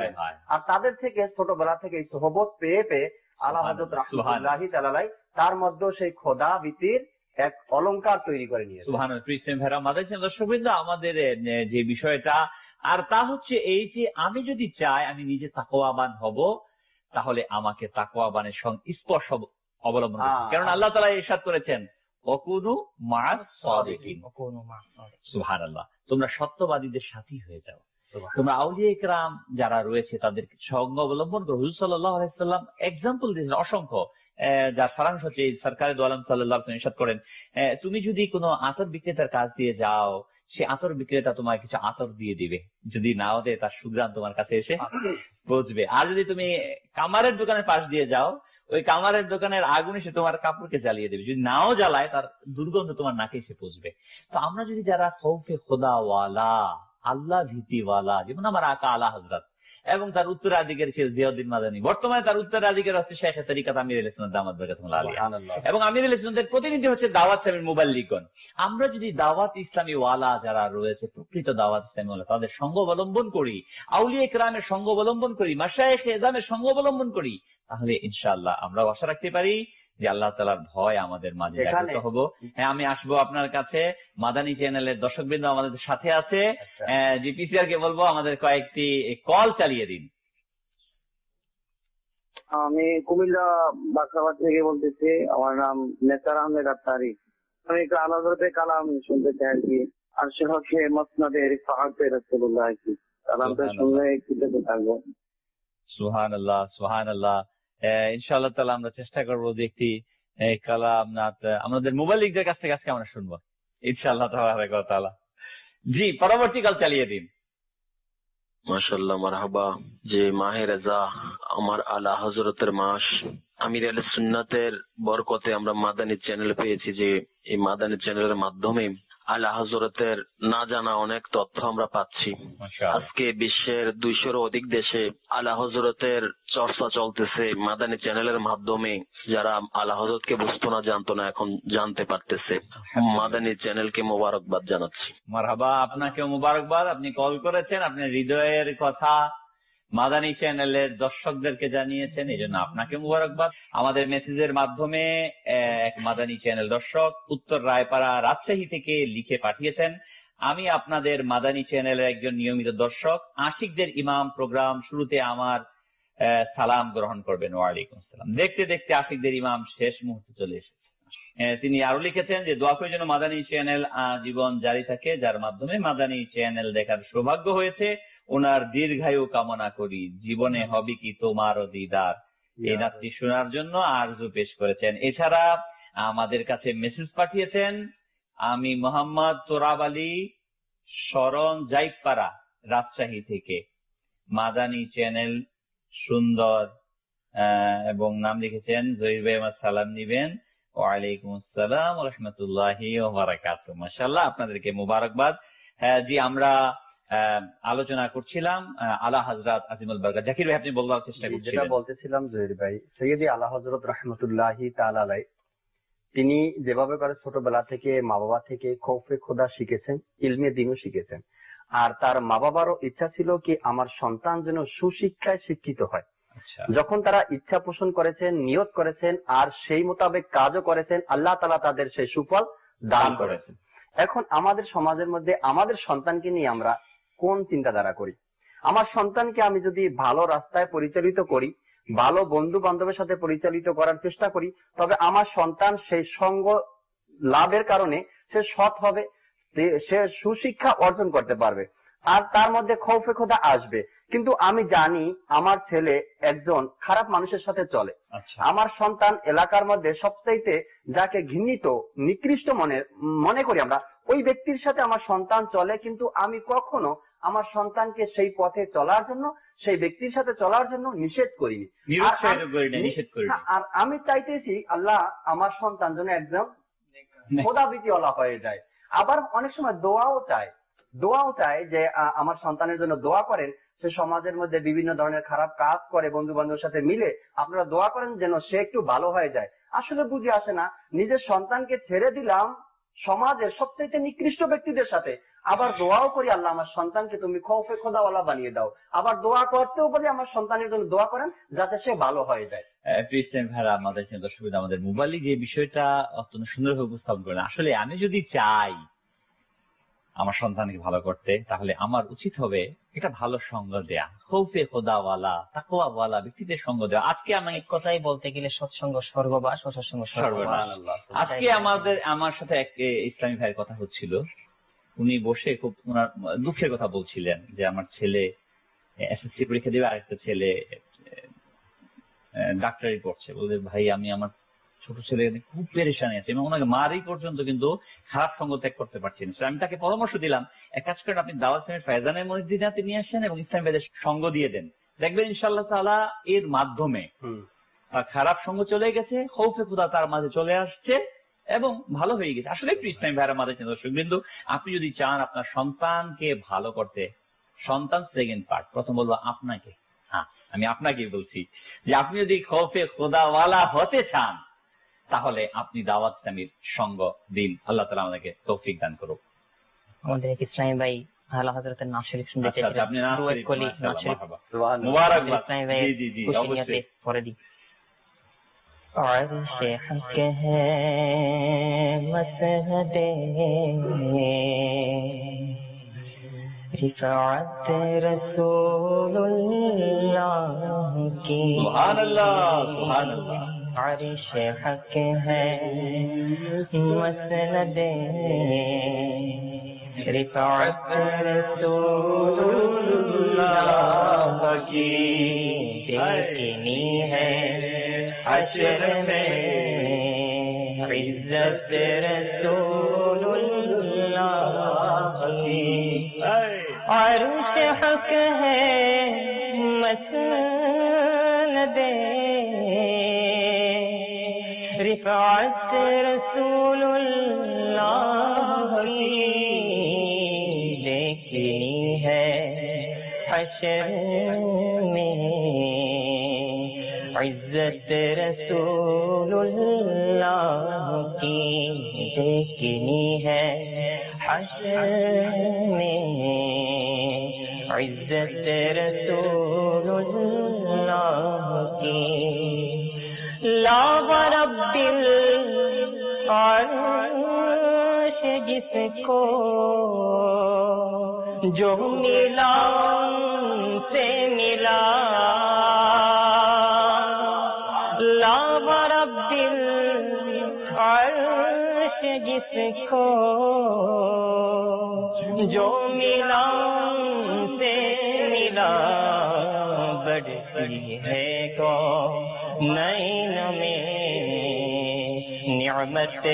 আর তাদের থেকে ছোটবেলা থেকে এই সোহবত পেয়ে পেয়ে আলা হযরত রাহমাতুল্লাহি তাআলা তার মধ্যে সেই খোদাভীতির এক অলংকার তৈরি করে নিয়েছে। সুবহানাল্লাহ। প্রিয় ভাইরা, মাদ্রাসা দর্শকবৃন্দ, আমাদের যে বিষয়টা আর তা হচ্ছে এই যে আমি যদি চাই আমি নিজে তাকওয়াবান হব, তাহলে আমাকে তাকওয়াবানের সংস্পর্শ অবলম্বন করতে হবে। কারণ আল্লাহ তাআলা ইরশাদ করেছেন ওয়াকুনু মা'আস সাদিকিন, সুবহানাল্লাহ, তোমরা সত্যবাদীদের সাথী হয়ে যাও। তোমরা আউলিয়া ইকরাম যারা রয়েছে তাদের সঙ্গ অবলম্বন করো। হুজুর সাল্লাল্লাহু আলাইহি ওয়াসাল্লাম এক্সাম্পল দিয়েছেন অসংখ্য, যার সারাংশ হচ্ছে সরকারে দো আলম সাল্লাল্লাহু আলাইহি ওয়াসাল্লাম ইরশাদ করেন, তুমি যদি কোনো আতর বিক্রেতার কাছ দিয়ে যাও, সে আতর বিক্রেতা তোমার কিছু আতর দিয়ে দিবে, যদি নাও দেয় তার সুঘ্রাণ তোমার কাছে এসে পৌঁছবে। আর যদি তুমি কামারের দোকানের পাশ দিয়ে যাও, ওই কামারের দোকানের আগুন এসে তোমার কাপড়কে জ্বালিয়ে দেবে, যদি নাও জ্বালায় তার দুর্গন্ধ তোমার নাকে এসে পৌঁছবে। তো আমরা যদি যারা খৌফে খোদাওয়ালা, আল্লাহ ভীতিওয়ালা, যেমন আমার আকা আলা হযরত এবং তার উত্তরাধিকারী ছিল জিয়াউদ্দিন মাদানী, বর্তমানে তার উত্তরাধিকারী হচ্ছে শেখ তরিকাত আমিরুল ইসলাম দামাত বরকাতুল্লাহ আলাইহি, এবং আমিরুল ইসলামদের প্রতিনিধি হচ্ছে দাওয়াত ইসলামীর মুবাল্লিগগণ। আমরা যদি দাওয়াত ইসলামী ওয়ালা যারা রয়েছে, প্রকৃত দাওয়াত ইসলামী ওয়ালা, তাদের সঙ্গ অবলম্বন করি, আউলিয়া ইকরামের সঙ্গ অবলম্বন করি, মাশায়েখ এজামের সঙ্গ অবলম্বন করি, তাহলে ইনশাআল্লাহ আমরা আশা রাখতে পারি যে আল্লাহ তাআলার ভয় আমাদের মাঝে জাগ্রত হব। হ্যাঁ, আমি আসবো আপনার কাছে। মাদানী চ্যানেলের দর্শকবৃন্দ আমাদের সাথে আছে, জিপিসিআর কে বলবো আমাদের কয়েকটি কল চালিয়ে দিন। আমি কুমিল্লা বাসাবাদ থেকে বলতেছি, আমার নাম নেসার আহমেদ আত্তারি। আমি একটু আলাদা কালাম শুনতে চাই আর কি, আর সে হচ্ছে মসনাদে রিফাআতে রাসূলুল্লাহ কি কালামটা শুনলে একটু থাকবো। সুবহানাল্লাহ, সুবহানাল্লাহ। ইনশাআল্লাহ তাআলা আমরা চেষ্টা করবো যে একটি কালাম আমাদের মুবাল্লিগদের কাছ থেকে আজকে আমরা শুনবো ইনশাআল্লাহ তাবারাক ওয়া তাআলা। জি, পরবর্তী কাল চালিয়ে দিন। মাশাআল্লাহ, মারহাবা। যে মাহে রজা আমার আলা হযরতের মাস, আমির আহলে সুন্নাতের বরকতে আমরা মাদানী চ্যানেল পেয়েছি, যে এই মাদানী চ্যানেলের মাধ্যমে আলা হযরতের না জানা অনেক তথ্য আমরা পাচ্ছি। আজকে বিশ্বের দুইশোর অধিক দেশে আলা হযরতের চর্চা চলতেছে মাদানী চ্যানেলের মাধ্যমে। যারা আলা হযরতকে বুঝতো না, জানতো না, এখন জানতে পারতেছে। মাদানী চ্যানেলকে মোবারকবাদ জানাচ্ছি। মারহাবা, আপনাকেও মোবারকবাদ। আপনি কল করেছেন, আপনার হৃদয়ের কথা মাদানী চ্যানেলের দর্শকদেরকে জানিয়েছেন, এই জন্য আপনাকে মোবারকবাদ। আমাদের মেসেজের মাধ্যমে এক মাদানী চ্যানেল দর্শক উত্তর রায়পাড়া রাজশাহী থেকে লিখে পাঠিয়েছেন, আমি আপনাদের মাদানী চ্যানেলের একজন নিয়মিত দর্শক, আশিকদের ইমাম প্রোগ্রাম শুরুতে আমার সালাম গ্রহণ করবেন। ওয়ালাইকুম আসসালাম। দেখতে দেখতে আশিকদের ইমাম শেষ মুহূর্তে চলে এসেছে। তিনি আরো লিখেছেন যে দোয়া করে যেন মাদানী চ্যানেল জীবন জারি থাকে, যার মাধ্যমে মাদানী চ্যানেল দেখার সৌভাগ্য হয়েছে, ওনার দীর্ঘায়ু কামনা করি, জীবনে হবে কি তোমারও দিদার। এই নাতটি শোনার জন্য আরজু পেশ করেছেন। এছাড়া আমাদের কাছে মেসেজ পাঠিয়েছেন, আমি মোহাম্মদ তোরাব আলী, শরণ জাইপাড়া রাজশাহী থেকে, মাদানী চ্যানেল সুন্দর, এবং নাম লিখেছেন জহির ভাই, আমার সালাম নিবেন। ওয়ালাইকুম আসসালাম ওয়া রাহমাতুল্লাহি ওয়া বারাকাতুহু। মাশাআল্লাহ, আপনাদেরকে মোবারকবাদ। জি, আমরা আলোচনা করছিলাম আলা হযরত আজিমুল বারকাত। জাকির ভাই, আপনি বলবার চেষ্টা করছিলেন। যেটা বলতেছিলাম জহির ভাই, সৈয়দি আলা হযরত রাহমাতুল্লাহি তাআলা আলাইহি তিনি যেভাবে করে ছোটবেলা থেকে মা বাবা থেকে খৌফে খোদা শিখেছেন, ইলমে দ্বীনও শিখেছেন, আর তার মা বাবারও ইচ্ছা ছিল কি আমার সন্তান যেন সুশিক্ষায় শিক্ষিত হয়। যখন তারা ইচ্ছা পোষণ করেছেন, নিয়ত করেছেন, আর সেই মোতাবেক কাজও করেছেন, আল্লাহ তাআলা তাদের সেই সুফল দান করেছেন। এখন আমাদের সমাজের মধ্যে আমাদের সন্তানকে নিয়ে আমরা কোন চিন্তাধারা করি? আমার সন্তানকে আমি যদি ভালো রাস্তায় পরিচালিত করি, ভালো বন্ধু বান্ধবের সাথে পরিচালিত করার চেষ্টা করি, তবে আমার সন্তান সেই সঙ্গ লাভের কারণে সে সৎ হবে, সে সুশিক্ষা অর্জন করতে পারবে। আর তার মধ্যে খৌফে খোদা আসবে, কিন্তু আমি জানি আমার ছেলে একজন খারাপ মানুষের সাথে চলে, আমার সন্তান এলাকার মধ্যে সবচাইতে যাকে ঘৃণিত নিকৃষ্ট মনে মনে করি আমরা, ওই ব্যক্তির সাথে আমার সন্তান চলে, কিন্তু আমি কখনো আমার সন্তানকে সেই পথে চলার জন্য, সেই ব্যক্তির সাথে চলার জন্য নিষেধ করিনি। আর আমি চাইতেছি আল্লাহ আমার সন্তান যেন একজন খোদাভীতিওয়ালা হয়ে যায়। আবার অনেক সময় দোয়াও চায়, দোয়াও চায় যে আমার সন্তানের জন্য দোয়া করেন, সে সমাজের মধ্যে বিভিন্ন ধরনের খারাপ কাজ করে, বন্ধু বান্ধবের সাথে মিলে আপনারা দোয়া করেন যেন সে একটু ভালো হয়ে যায়। আসলে বুঝে আসে না, নিজের সন্তানকে ছেড়ে দিলাম সমাজের সবচেয়ে নিকৃষ্ট ব্যক্তিদের সাথে, আবার দোয়াও করি আল্লাহ আমার সন্তানকে তুমি খৌফে খোদাওয়ালা বানিয়ে দাও, আবার দোয়া করতেও বলি আমার সন্তানের জন্য দোয়া করেন যাতে সে ভালো হয়ে যায়। ভাইরা, আমাদের দর্শক আমাদের মোবাইলে যে বিষয়টা অত্যন্ত সুন্দরভাবে উপস্থাপন করেন, আসলে আমি যদি চাই আমার সন্তানকে ভালো করতে, তাহলে আমার উচিত হবে একটা ভালো সঙ্গ দেয়া, খৌফে খোদাওয়ালা তাকওয়াওয়ালা ব্যক্তিদের সঙ্গ দেওয়া। আজকে আমি এক কথাই বলতে গেলে সৎসঙ্গ স্বর্গবাস, অসৎসঙ্গ সর্বনাশ। আজকে আমাদের আমার সাথে এক ইসলামী ভাইয়ের কথা হচ্ছিল, উনি বসে খুব ওনার দুঃখের কথা বলছিলেন যে আমার ছেলে এসএসসি পরীক্ষা দেবে, আরেকটা ছেলে ডাক্তারি পড়ছে। বলতে ভাই আমি আমার ছোট ছেলে খুব পেরেশানি আছে এবং ওনাকে মারি পর্যন্ত কিন্তু খারাপ সঙ্গ ত্যাগ করতে পারছি না। আমি তাকে পরামর্শ দিলাম, এক কাজ করেন আপনি দাওয়াত ইসলামের ফায়জানের মসজিদে নিয়ে আসেন এবং ইসলামী ভাইদের সঙ্গ দিয়ে দেন, দেখবেন ইনশাআল্লাহ তাআলা এর মাধ্যমে খারাপ সঙ্গ চলে গেছে, খৌফে খোদা তার মাঝে চলে আসছে এবং ভালো হয়ে গেছে। আসলে একটু ইসলামী ভাইয়ের মাঝে দর্শক কিন্তু আপনি যদি চান আপনার সন্তানকে ভালো করতে, সন্তান সেকেন্ড পার্ট, প্রথম বলবো আপনাকে, হ্যাঁ আমি আপনাকে বলছি যে আপনি যদি খৌফে খোদাওয়ালা হতে চান তাহলে আপনি দাওয়াত ইসলামীর সঙ্গ দিন। আল্লাহ তাআলা আমাদেরকে তৌফিক দান করুক। আমাদের এক ইসলামী ভাই আলা হযরতের নাম শরীফ শুনতে চাইছেন, আপনি নাম শরীফ কলি নাম শরীফ মুবারকবাদ। ইসলামী ভাই জি জি অবশ্যই পড়ে দিই। अर्श हक है मसहदे रिफ़ाअत रसूलुल्लाह की, सुभान अल्लाह सुभान अल्लाह। अर्श हक है मसनदे रिफ़ाअत रसूलुल्लाह की, देखनी है हश्र में इज्जत रसूलुल्लाह की। अर्श हक है मसनदे रिफ़ाअत रसूलुल्लाह की, देखनी है हश्र में इज्जत रसूलुल्लाह की, देखनी है हश्र में इज्जत रसूलुल्लाह की। ला रब्बिल अर्श जिसको जो मिला से मिला, अर्श जिसको जो मिला से मिला, बढ़ती है को नैन में निअमत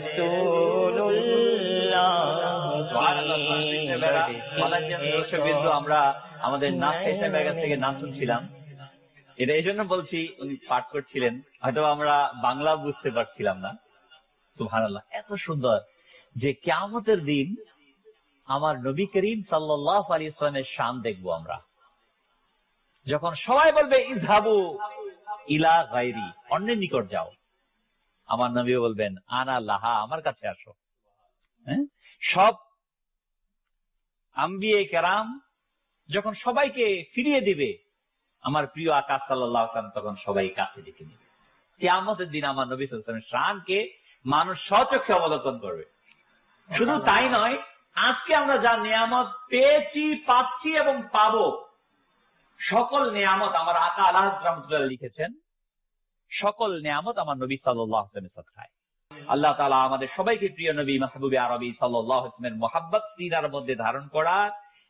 रसूलुल्लाह। আমরা আমাদের নাচ ইসলামের কাছ থেকে নাম শুনছিলাম, এটা এই জন্য বলছি উনি পাঠ করছিলেন, হয়তো আমরা বাংলা বুঝতে পারছিলাম না। সুবহানাল্লাহ, এত সুন্দর যে কিয়ামতের দিন আমার নবী করিম সাল্লাল্লাহু আলাইহি ওয়াসাল্লামের শান দেখবো আমরা, যখন সবাই বলবে ইযহাবু ইলা গায়রি, অন্যের নিকট যাও, আমার নবীও বলবেন আনা লাহা, আমার কাছে আসো। হ্যাঁ, সব আম্বিয়ে কেরাম যখন সবাইকে ফিরিয়ে দিবে, আমার প্রিয় আকাশ সাল্লাল্লাহু আলাইহি ওয়াসাল্লাম তখন সবাই কাছে ডেকে নেবে। কিয়ামতের দিন আমার নবী সাল্লাল্লাহু আলাইহি ওয়াসাল্লামের শানকে মানুষ স্বচক্ষে অবলোকন করবে। শুধু তাই নয়, আজকে আমরা যা নিয়ামত পেয়েছি, পাচ্ছি এবং পাবো, সকল নিয়ামত আমার আকা আলাহ রাহমাতুল্লাহ লিখেছেন, সকল নিয়ামত আমার নবী সাল্লাল্লাহু আলাইহি ওয়াসাল্লামের সাদকায়। আল্লাহ তাআলা আমাদের সবাইকে প্রিয় নবী মাহবুবে আরবি সাল্লাল্লাহু আলাইহি ওয়াসাল্লামের মুহাব্বত সিনার মধ্যে ধারণ করার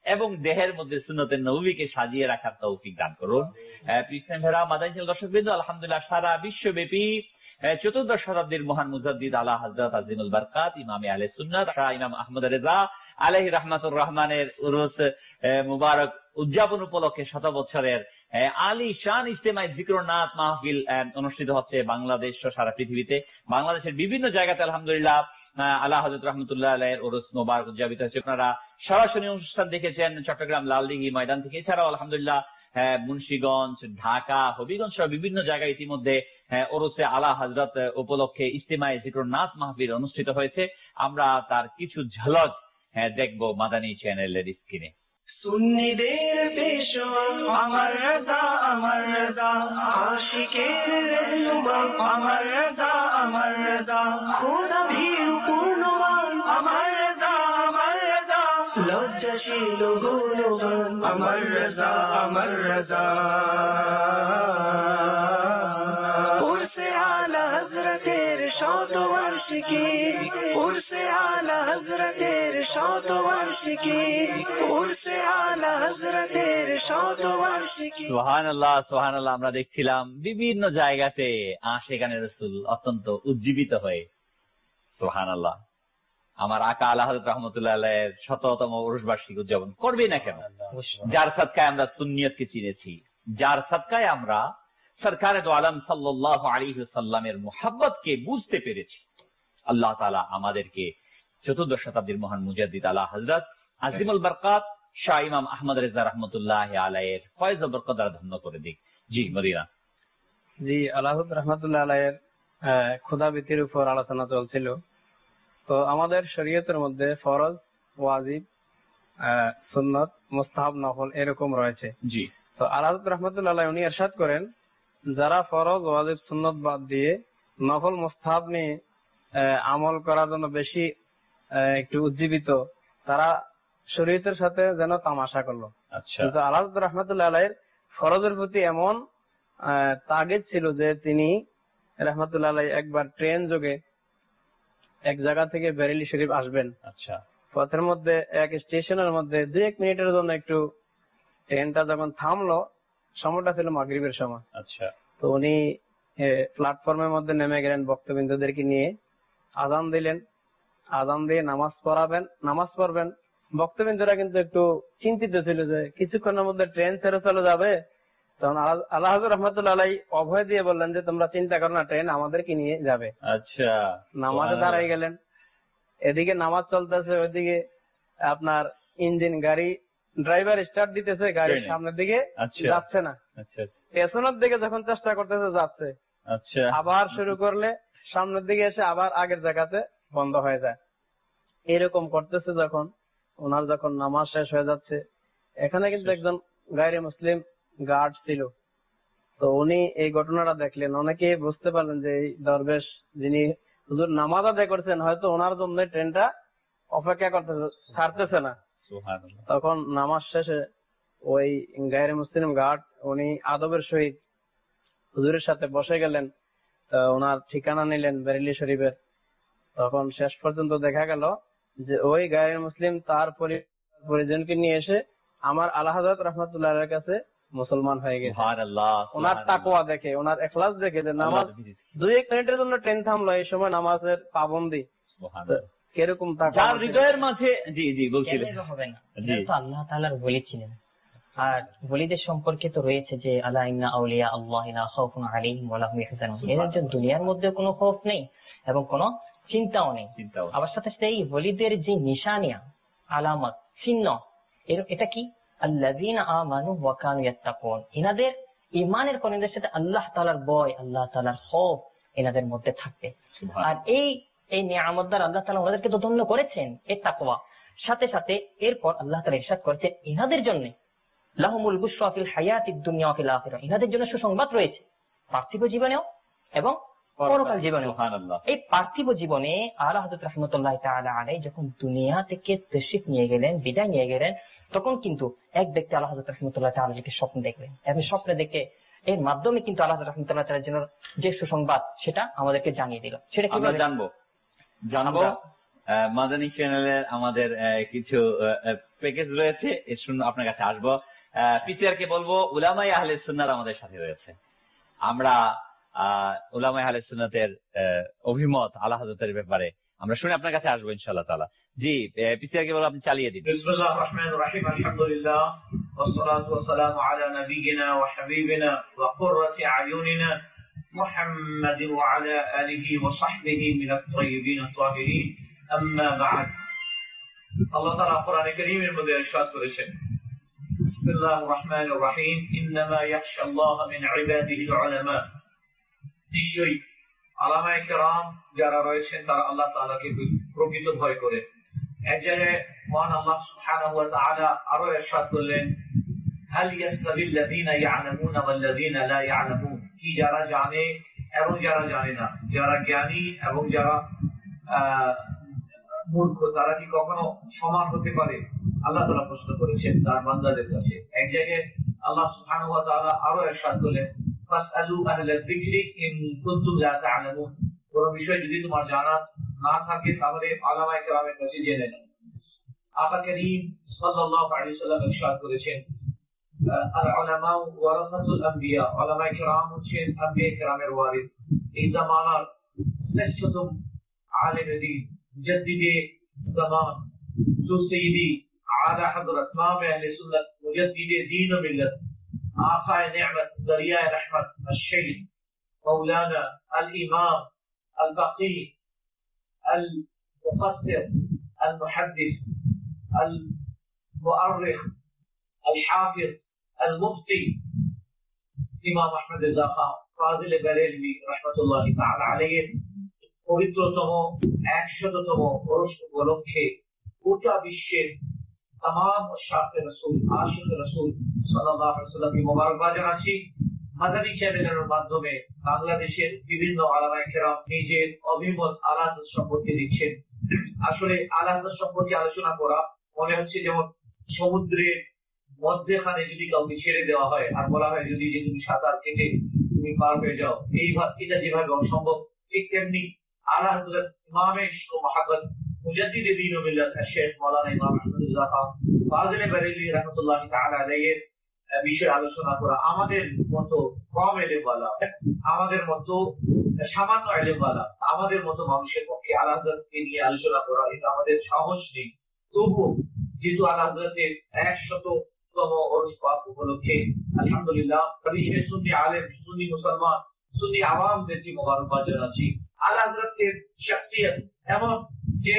এবং দেহের মধ্যে সুন্নতের নবীকে সাজিয়ে রাখার তৌফিক দান করুন। প্রিয় ভেরা মাদানী দর্শকবৃন্দ, আলহামদুলিল্লাহ সারা বিশ্বব্যাপী চতুর্দশ শতাব্দীর মহান মুজাদ্দিদ আলা হযরত আজিমুল বারকাত ইমামে আহলে সুন্নাত ইমাম আহমদ রেজা আলাইহি রাহমাতুর রহমানের উরুস মুবারক উদযাপন উপলক্ষে শত বছরের আলী শান ইজতেমাই যিকরুন্নাত মাহফিল অনুষ্ঠিত হচ্ছে বাংলাদেশ ও সারা পৃথিবীতে। বাংলাদেশের বিভিন্ন জায়গাতে আলহামদুলিল্লাহ আলা হযরত রাহমাতুল্লাহ আলাইহির উরুস মুবারক উদযাপিত হচ্ছে। আপনারা সরাসরি অনুষ্ঠান দেখেছেন চট্টগ্রাম লালদিঘি ময়দান থেকে। এছাড়াও আলহামদুলিল্লাহ মুন্সিগঞ্জ, ঢাকা, হবিগঞ্জ সহ বিভিন্ন জায়গায় ইতিমধ্যে ওরসে আলা হযরত উপলক্ষে ইজতেমায়ে যিকরুন্নাস মাহফিল অনুষ্ঠিত হয়েছে। আমরা তার কিছু ঝলক দেখব মাদানী চ্যানেলের স্ক্রিনে। সুন্নিদের পেশোয়া আমার রাজা আমার রাজা, আশিকের রহনুমা আমার রাজা আমার রাজা, খোদা ভীর পূর্ণবান আমার রাজা আমার রাজা, লজ্জাশীল গুণবান আমার রাজা আমার রাজা। উরসে আলা হযরতের শতবার্ষিকী, উরসে আলা হযরতের শতবার্ষিকী, উরসে আলা হযরতের শতবার্ষিকী। সুবহানাল্লাহ সুবহানাল্লাহ। আমরা দেখছিলাম বিভিন্ন জায়গাতে আশিকানে রাসূল অত্যন্ত উজ্জীবিত হয়ে সুবহানাল্লাহ আমার আকা আলা হযরত রাহমাতুল্লাহ আলাইহির শততম উরুস বার্ষিকী উদযাপন করবে না কেন? যার সাদকায় আমরা সুন্নিয়তকে চিনেছি, যার সাদকায় আমরা সরকারে দো আলম সাল্লাল্লাহু আলাইহি ওয়াসাল্লামের মুহাব্বতকে বুঝতে পেরেছি। আল্লাহ তাআলা আমাদেরকে চতুর্দশ শতাব্দীর মহান মুজাদ্দিদ আলা হযরত আজিমুল বারকাত শাহ ইমাম আহমদ রেজা রাহমাতুল্লাহ আলাইহির ফয়েজ ও বরকত দ্বারা ধন্য করে দিক। জি মদিনা। জি, আলা হযরত রাহমাতুল্লাহ আলাইহির খোদাবিতির উপর আলোচনা চলছিল। তো আমাদের শরীয়তের মধ্যে ফরজ, ওয়াজিব, সুন্নত, মুস্তাহাব, নফল এরকম রয়েছে। জি। তো আলা হযরত রাহমাতুল্লাহ আলাইহি উনি ইরশাদ করেন, যারা ফরজ, ওয়াজিব, সুন্নত বাদ দিয়ে নফল, মুস্তাহাব নিয়ে আমল করার জন্য বেশি একটু উজ্জীবিত, তারা শরীয়তের সাথে যেন তামাশা করলো। আচ্ছা। কিন্তু আলা হযরত রাহমাতুল্লাহ আলাইহির ফরজের প্রতি এমন তাগিদ ছিল যে তিনি রাহমাতুল্লাহ আলাইহি একবার ট্রেন যোগে এক জায়গা থেকে বেরেলি শরীফ আসবেন। আচ্ছা। পথের মধ্যে এক স্টেশনের মধ্যে দুই এক মিনিটের জন্য একটু ট্রেনটা যখন থামলো, সময়টা ছিল মাগরিবের সময়। আচ্ছা। তো উনি প্ল্যাটফর্মের মধ্যে নেমে গেলেন, বক্তবিন্দুদেরকে নিয়ে আজান দিলেন, আজান দিয়ে নামাজ পড়াবেন, নামাজ পড়বেন। বক্তবিন্দুরা কিন্তু একটু চিন্তিত ছিল যে কিছুক্ষণের মধ্যে ট্রেন ছেড়ে চলে যাবে। তখন আল্লাহ হযরত রাহমাতুল্লাহ আলাইহি অভয় দিয়ে বললেন যে তোমরা চিন্তা করো না, ট্রেন আমাদেরকে নিয়ে যাবে। আচ্ছা। নামাজে দাঁড়াই গেলেন, এদিকে নামাজ চলতেছে, ওইদিকে আপনার ইঞ্জিন গাড়ি, ড্রাইভার স্টার্ট দিতেছে, গাড়ির সামনের দিকে যাচ্ছে না, পেছনের দিকে যখন চেষ্টা করতেছে যাচ্ছে। আচ্ছা। আবার শুরু করলে সামনের দিকে এসে আবার আগের জায়গাতে বন্ধ হয়ে যায়। এরকম করতেছে যখন ওনার যখন নামাজ শেষ হয়ে যাচ্ছে, এখানে কিন্তু একজন গায়রে মুসলিম গার্ড ছিল। তো উনি এই ঘটনাটা দেখলেন, অনেকে বুঝতে পারলেন যে এই দরবেশ যিনি হুজুর নামাজ আদায় করছেন, হয়তো ওনার জন্য ট্রেনটা অপেক্ষা করতেছে, ছাড়তেছে না। তখন নামাজ শেষে ওই গায়রে মুসলিম গার্ড উনি আদবের সহিত হুজুরের সাথে বসে গেলেন, ওনার ঠিকানা নিলেন বেরেলি শরীফের। তখন শেষ পর্যন্ত দেখা গেল যে ওই গায়রে মুসলিম তার পরিজনকে নিয়ে এসে আমার আলা হযরত রাহমাতুল্লাহ আলাইহির কাছে মুসলমান হয়ে গেছে। ওনার তাকওয়া দেখে, ওনার ইখলাস দেখে যে নামাজ দুই এক মিনিটের জন্য ট্রেন থামলো, এই সময় নামাজের পাবন্দি কিরকম তাকওয়া হৃদয়ের মাঝে। জি জি বলছিলেন। হবে না, এটা আল্লাহ তাআলার ওলি ছিলেন। আর ওলিদের সম্পর্কে তো রয়েছে যে আলা ইন্না আউলিয়া আল্লাহি লা খাউফুন আলাইহিম ওয়া লা হুম ইয়াহজানুন, এদের দুনিয়ার মধ্যে কোনো খৌফ নেই এবং কোনো চিন্তাও নেই। আবার সাথে সাথে এই ওলিদের যে নিশানিয়া, আলামত, চিহ্ন, এটা কি? আল্লাযীনা আমানু ওয়া কানু ইয়াত্তাকুন, ইনাদের ঈমানের পর এদের সাথে আল্লাহ তাআলার ভয়, আল্লাহ তাআলার খৌফ এনাদের মধ্যে থাকবে। আর এই এই নিয়ামত দ্বারা আল্লাহ তাআলা ওনাদেরকে তো ধন্য করেছেন এই তাকওয়া। সাথে সাথে এরপর আল্লাহ তাআলা ইরশাদ করেছেন ইনাদের জন্য লাহুমুল বুশরা ফিল হায়াতিদ দুনিয়া ওয়া ফিল আখিরাহ, ইনাদের জন্য সুসংবাদ রয়েছে পার্থিব জীবনেও এবং পরকাল জীবনেও। এই পার্থিব জীবনে আলা হযরত রাহমাতুল্লাহ তাআলা আলাইহি যখন দুনিয়া থেকে তাশরীফ নিয়ে গেলেন, বিদায় নিয়ে গেলেন, তখন কিন্তু এক ব্যক্তি আলা হযরত রাহমাতুল্লাহ তাআলা আলাইহিকে স্বপ্ন দেখলেন এবং স্বপ্নে দেখে এর মাধ্যমে কিন্তু আলা হযরত রাহমাতুল্লাহ তাআলার জন্য যে সুসংবাদ সেটা আমাদেরকে জানিয়ে দিল। সেটা কিভাবে জানবো? জানবো মাদানী চ্যানেলের আমাদের কিছু প্যাকেজ রয়েছে, এর জন্য আপনার কাছে আসবো। পিসিআরকে বলবো উলামায়ে আহলে সুন্নাহর আমাদের সাথে রয়েছে। আমরা উলামায়ে আহলে সুন্নাতের অভিমত আলা হযরতের ব্যাপারে আমরা শুনে আপনার কাছে আসবো ইনশাআল্লাহ তাআলা। জি, পিসিআরকে বলবো আপনি চালিয়ে দিন। বিসমিল্লাহির রহমানির রহিম, আলহামদুলিল্লাহ ওয়াসসালাতু ওয়াসসালামু আলা নাবিয়িনা ওয়া হাবিবিনা ওয়া কুররাতি আয়ুনিনা মুহাম্মাদিন ওয়া আলা আলিহি ওয়া সাহবিহি মিনাত তাইয়্যিবিন আত-তাহিরিন। আম্মা বা'দ। আল্লাহ তাআলা কোরআনে কারীমের মধ্যে ইরশাদ করেছেন, বিসমিল্লাহির রহমানির রহিম, ইন্নামা ইয়াখশাল্লাহা মিন ইবাদিহিল উলামা। নিশ্চয়ই উলামায়ে কেরাম যারা রয়েছেন তারা আল্লাহ তাআলাকে প্রকৃত ভয় করে। এক জায়গায় মহান আল্লাহ সুবহানাহু ওয়া তাআলা আরো ইরশাদ করলেন, হাল ইয়াস্তাবিল্লাযীনা ইয়া'লামুনা ওয়াল্লাযীনা লা ইয়া'লামুন। কি যারা জানে এবং যারা জানে না, যারা জ্ঞানী এবং যারা মূর্খ, তারা কি কখনো সমান হতে পারে? আল্লাহ তাআলা প্রশ্ন করেছেন তার বান্দাদের কাছে। এক জায়গায় আল্লাহ সুবহানাহু ওয়া তাআলা আরো ইরশাদ করলেন, ফাসআলু আহলা যিকরি ইন কুনতুম লা তা'লামুন। কোন বিষয় যদি তোমার জানা না থাকে তাহলে উলামায়ে কেরামের কাছে জেনে নাও। আকা কারীম সাল্লাল্লাহু আলাইহি ওয়াসাল্লাম ইরশাদ করেছেন, আল উলামা ওয়ারাসাতুল আম্বিয়া। উলামায়ে কেরাম হচ্ছেন আম্বিয়া কেরামের ওয়ারিস। এই জামানার শ্রেষ্ঠতম আলেম দ্বীন, মুজাদ্দিদে জামান, जो सैयदी आला हजरत इमाम अहले सुन्नत मुजद्दिदे दीन व मिल्लत आकाए नेमत दरियाए रहमत अश-शेख मौलाना अल-इमाम अल-बकी अल-मुफस्सिर अल-मुहद्दिस अल-मुअर्रिख अल-हाफिज अल-मुफ्ती इमाम अहमद रिज़ा खान फाजिल बरेलवी रहमतुल्लाहि ताआला अलैहि পবিত্রতম একশততম বর্ষ উপলক্ষে গোটা বিশ্বের तमाम শাফে রাসূল আশিক রাসূল সাল্লাল্লাহু আলাইহি ওয়াসাল্লামকে মোবারকবাদ জানাচ্ছি। মাদানী চ্যানেলের মাধ্যমে বাংলাদেশের বিভিন্ন উলামায়ে কেরাম নিজের অভিমত আলাদা সম্পর্কে দিচ্ছেন। আসলে আলাদা সম্পর্কে আলোচনা করা মনে হচ্ছে যেমন সমুদ্রের মধ্যখানে যদি কাউকে ছেড়ে দেওয়া হয় আর বলা হয় যদি যে তুমি সাঁতার কেটে তুমি পার হয়ে যাও, এইভাবে এটা যেভাবে অসম্ভব, ঠিক তেমনি আলা হযরত ইমামে মুহাম্মদ মুজাদ্দিদে দীন ও মিল্লাত শেখ মাওলানা ইমাম আহমদ রিজা খান ফাজিল বরেলভী রাহমাতুল্লাহি তাআলা আলাইহির বিষয়ে আলোচনা করা আমাদের মতো কম এলেমওয়ালা, আমাদের মতো সামান্য এলেমওয়ালা, আমাদের মতো মানুষের পক্ষে আলা হযরতকে নিয়ে আলোচনা করা এটা আমাদের সাহস নেই। তবু যেহেতু আলা হযরতের একশততম ওরস পাক উপলক্ষে আলহামদুলিল্লাহ বিশ্বের সুন্নি আলেম, সুন্নি মুসলমান, সুন্নি আওয়ামদেরকে মোবারকবাদ জানাচ্ছি। আলা হযরতের শখসিয়ত এমন যে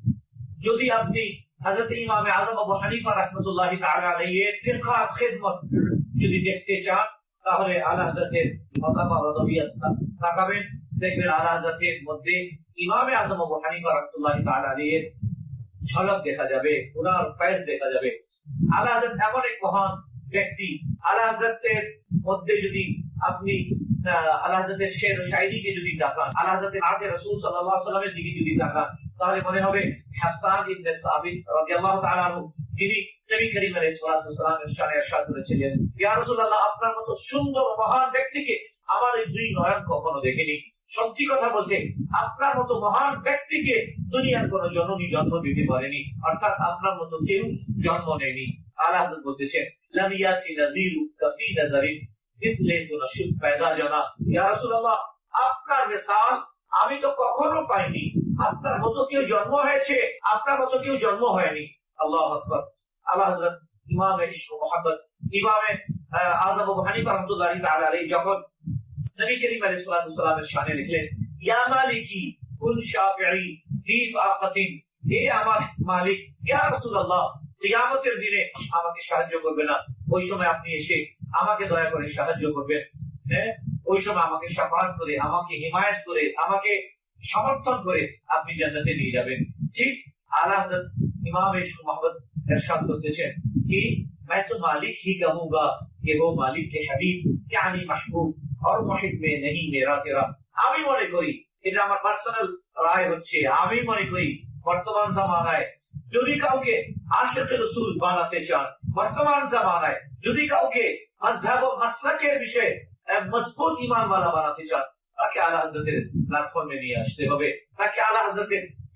যদি আপনি হযরত ইমামে আযম আবু হানিফা রাহমাতুল্লাহি তাআলা আলাইহির ফিকহ খিদমত যদি দেখতে চান তাহলে আলা হযরতের মাকামা রাদিয়াত তাকাবেন, দেখবেন আলা হযরতের মধ্যে ইমামে আযম আবু হানিফা রাহমাতুল্লাহি তাআলা আলাইহির ঝলক দেখা যাবে, ওনার ফয়েজ দেখা যাবে। আলা হযরত এমন এক মহান ব্যক্তি, আলা হযরতের মধ্যে যদি আপনি আলা হযরতের শের ও শায়রিকে যদি তাকান, আলা হযরতের আগে রাসূল সাল্লাল্লাহু আলাইহি ওয়াসাল্লামের দিকে যদি তাকান তাহলে মনে হবে হাসান ইবনে সাবিত রাদিয়াল্লাহু তাআলা আনহু যিনি নবী করিম আলাইহিস সালাতু ওয়াস সালামের শানে ইরশাদ করেছিলেন, ইয়া রাসূলুল্লাহ আপনার মতো সুন্দর মহান ব্যক্তিকে আমার এই দুই নয়ন কখনো দেখেনি। সত্যি কথা বলতে আপনার মতো মহান ব্যক্তিকে দুনিয়ার কোন জননী জন্ম দিতে পারেনি, অর্থাৎ আপনার মতো কেউ জন্ম নেয়নি। আলা হযরত বলতেছেন লাম ইয়াতি নাযীরু কাফি নাযারিন ইসলে তো নসিব পয়দা জানা, ইয়া রাসূলুল্লাহ আপনার মিসাল আমি তো কখনো পাইনি, আপনার মতো কেউ জন্ম হয়েছে, আপনার মতো কেউ জন্ম হয়নি। আল্লাহু আকবার। আলা হযরত ইমাম ইশক মুহাম্মদ ইমামে আযম আবু হানিফা রাহমাতুল্লাহি তাআলা আলাইহি যখন নবী করিম আলাইহিস সালাতু ওয়াস সালামের শানে লিখলেন, ইয়া মালিকি কুল শাফিঈ ফি ফাকাতিন, হে আমার মালিক ইয়া রাসূলুল্লাহ কিয়ামতের দিনে আমাকে সাহায্য করবে না, ওই সময় আপনি এসে আমাকে দয়া করে সাহায্য করবেন, হ্যাঁ ওই সময় আমাকে শাফাআত করে, আমাকে হিমায়াত করে, আমাকে সমর্থন করে আপনি জান্নাতে নিয়ে যাবেন। ঠিক আলা হযরত ইমাম ইশক মুহাম্মদ ইরশাদ করতেছেন कि मैं तो मालिक ही कहूंगा कि वो मालिक के हबीब यानी महबूब और मुहिब में नहीं मेरा तेरा। আমি মনে করি, এটা আমার পার্সোনাল রায় হচ্ছে, আমি মনে করি বর্তমান জামানায় যদি কাউকে আশিক রাসূল বানাতে চান, বর্তমান জামানায় যদি কাউকে মাযহাব ও মাসলাকের বিষয়ে মজবুত ঈমানওয়ালা বানাতে চান, তাকে আলা হযরতের প্ল্যাটফর্মে নিয়ে আসতে হবে, তাকে আলা হযরতের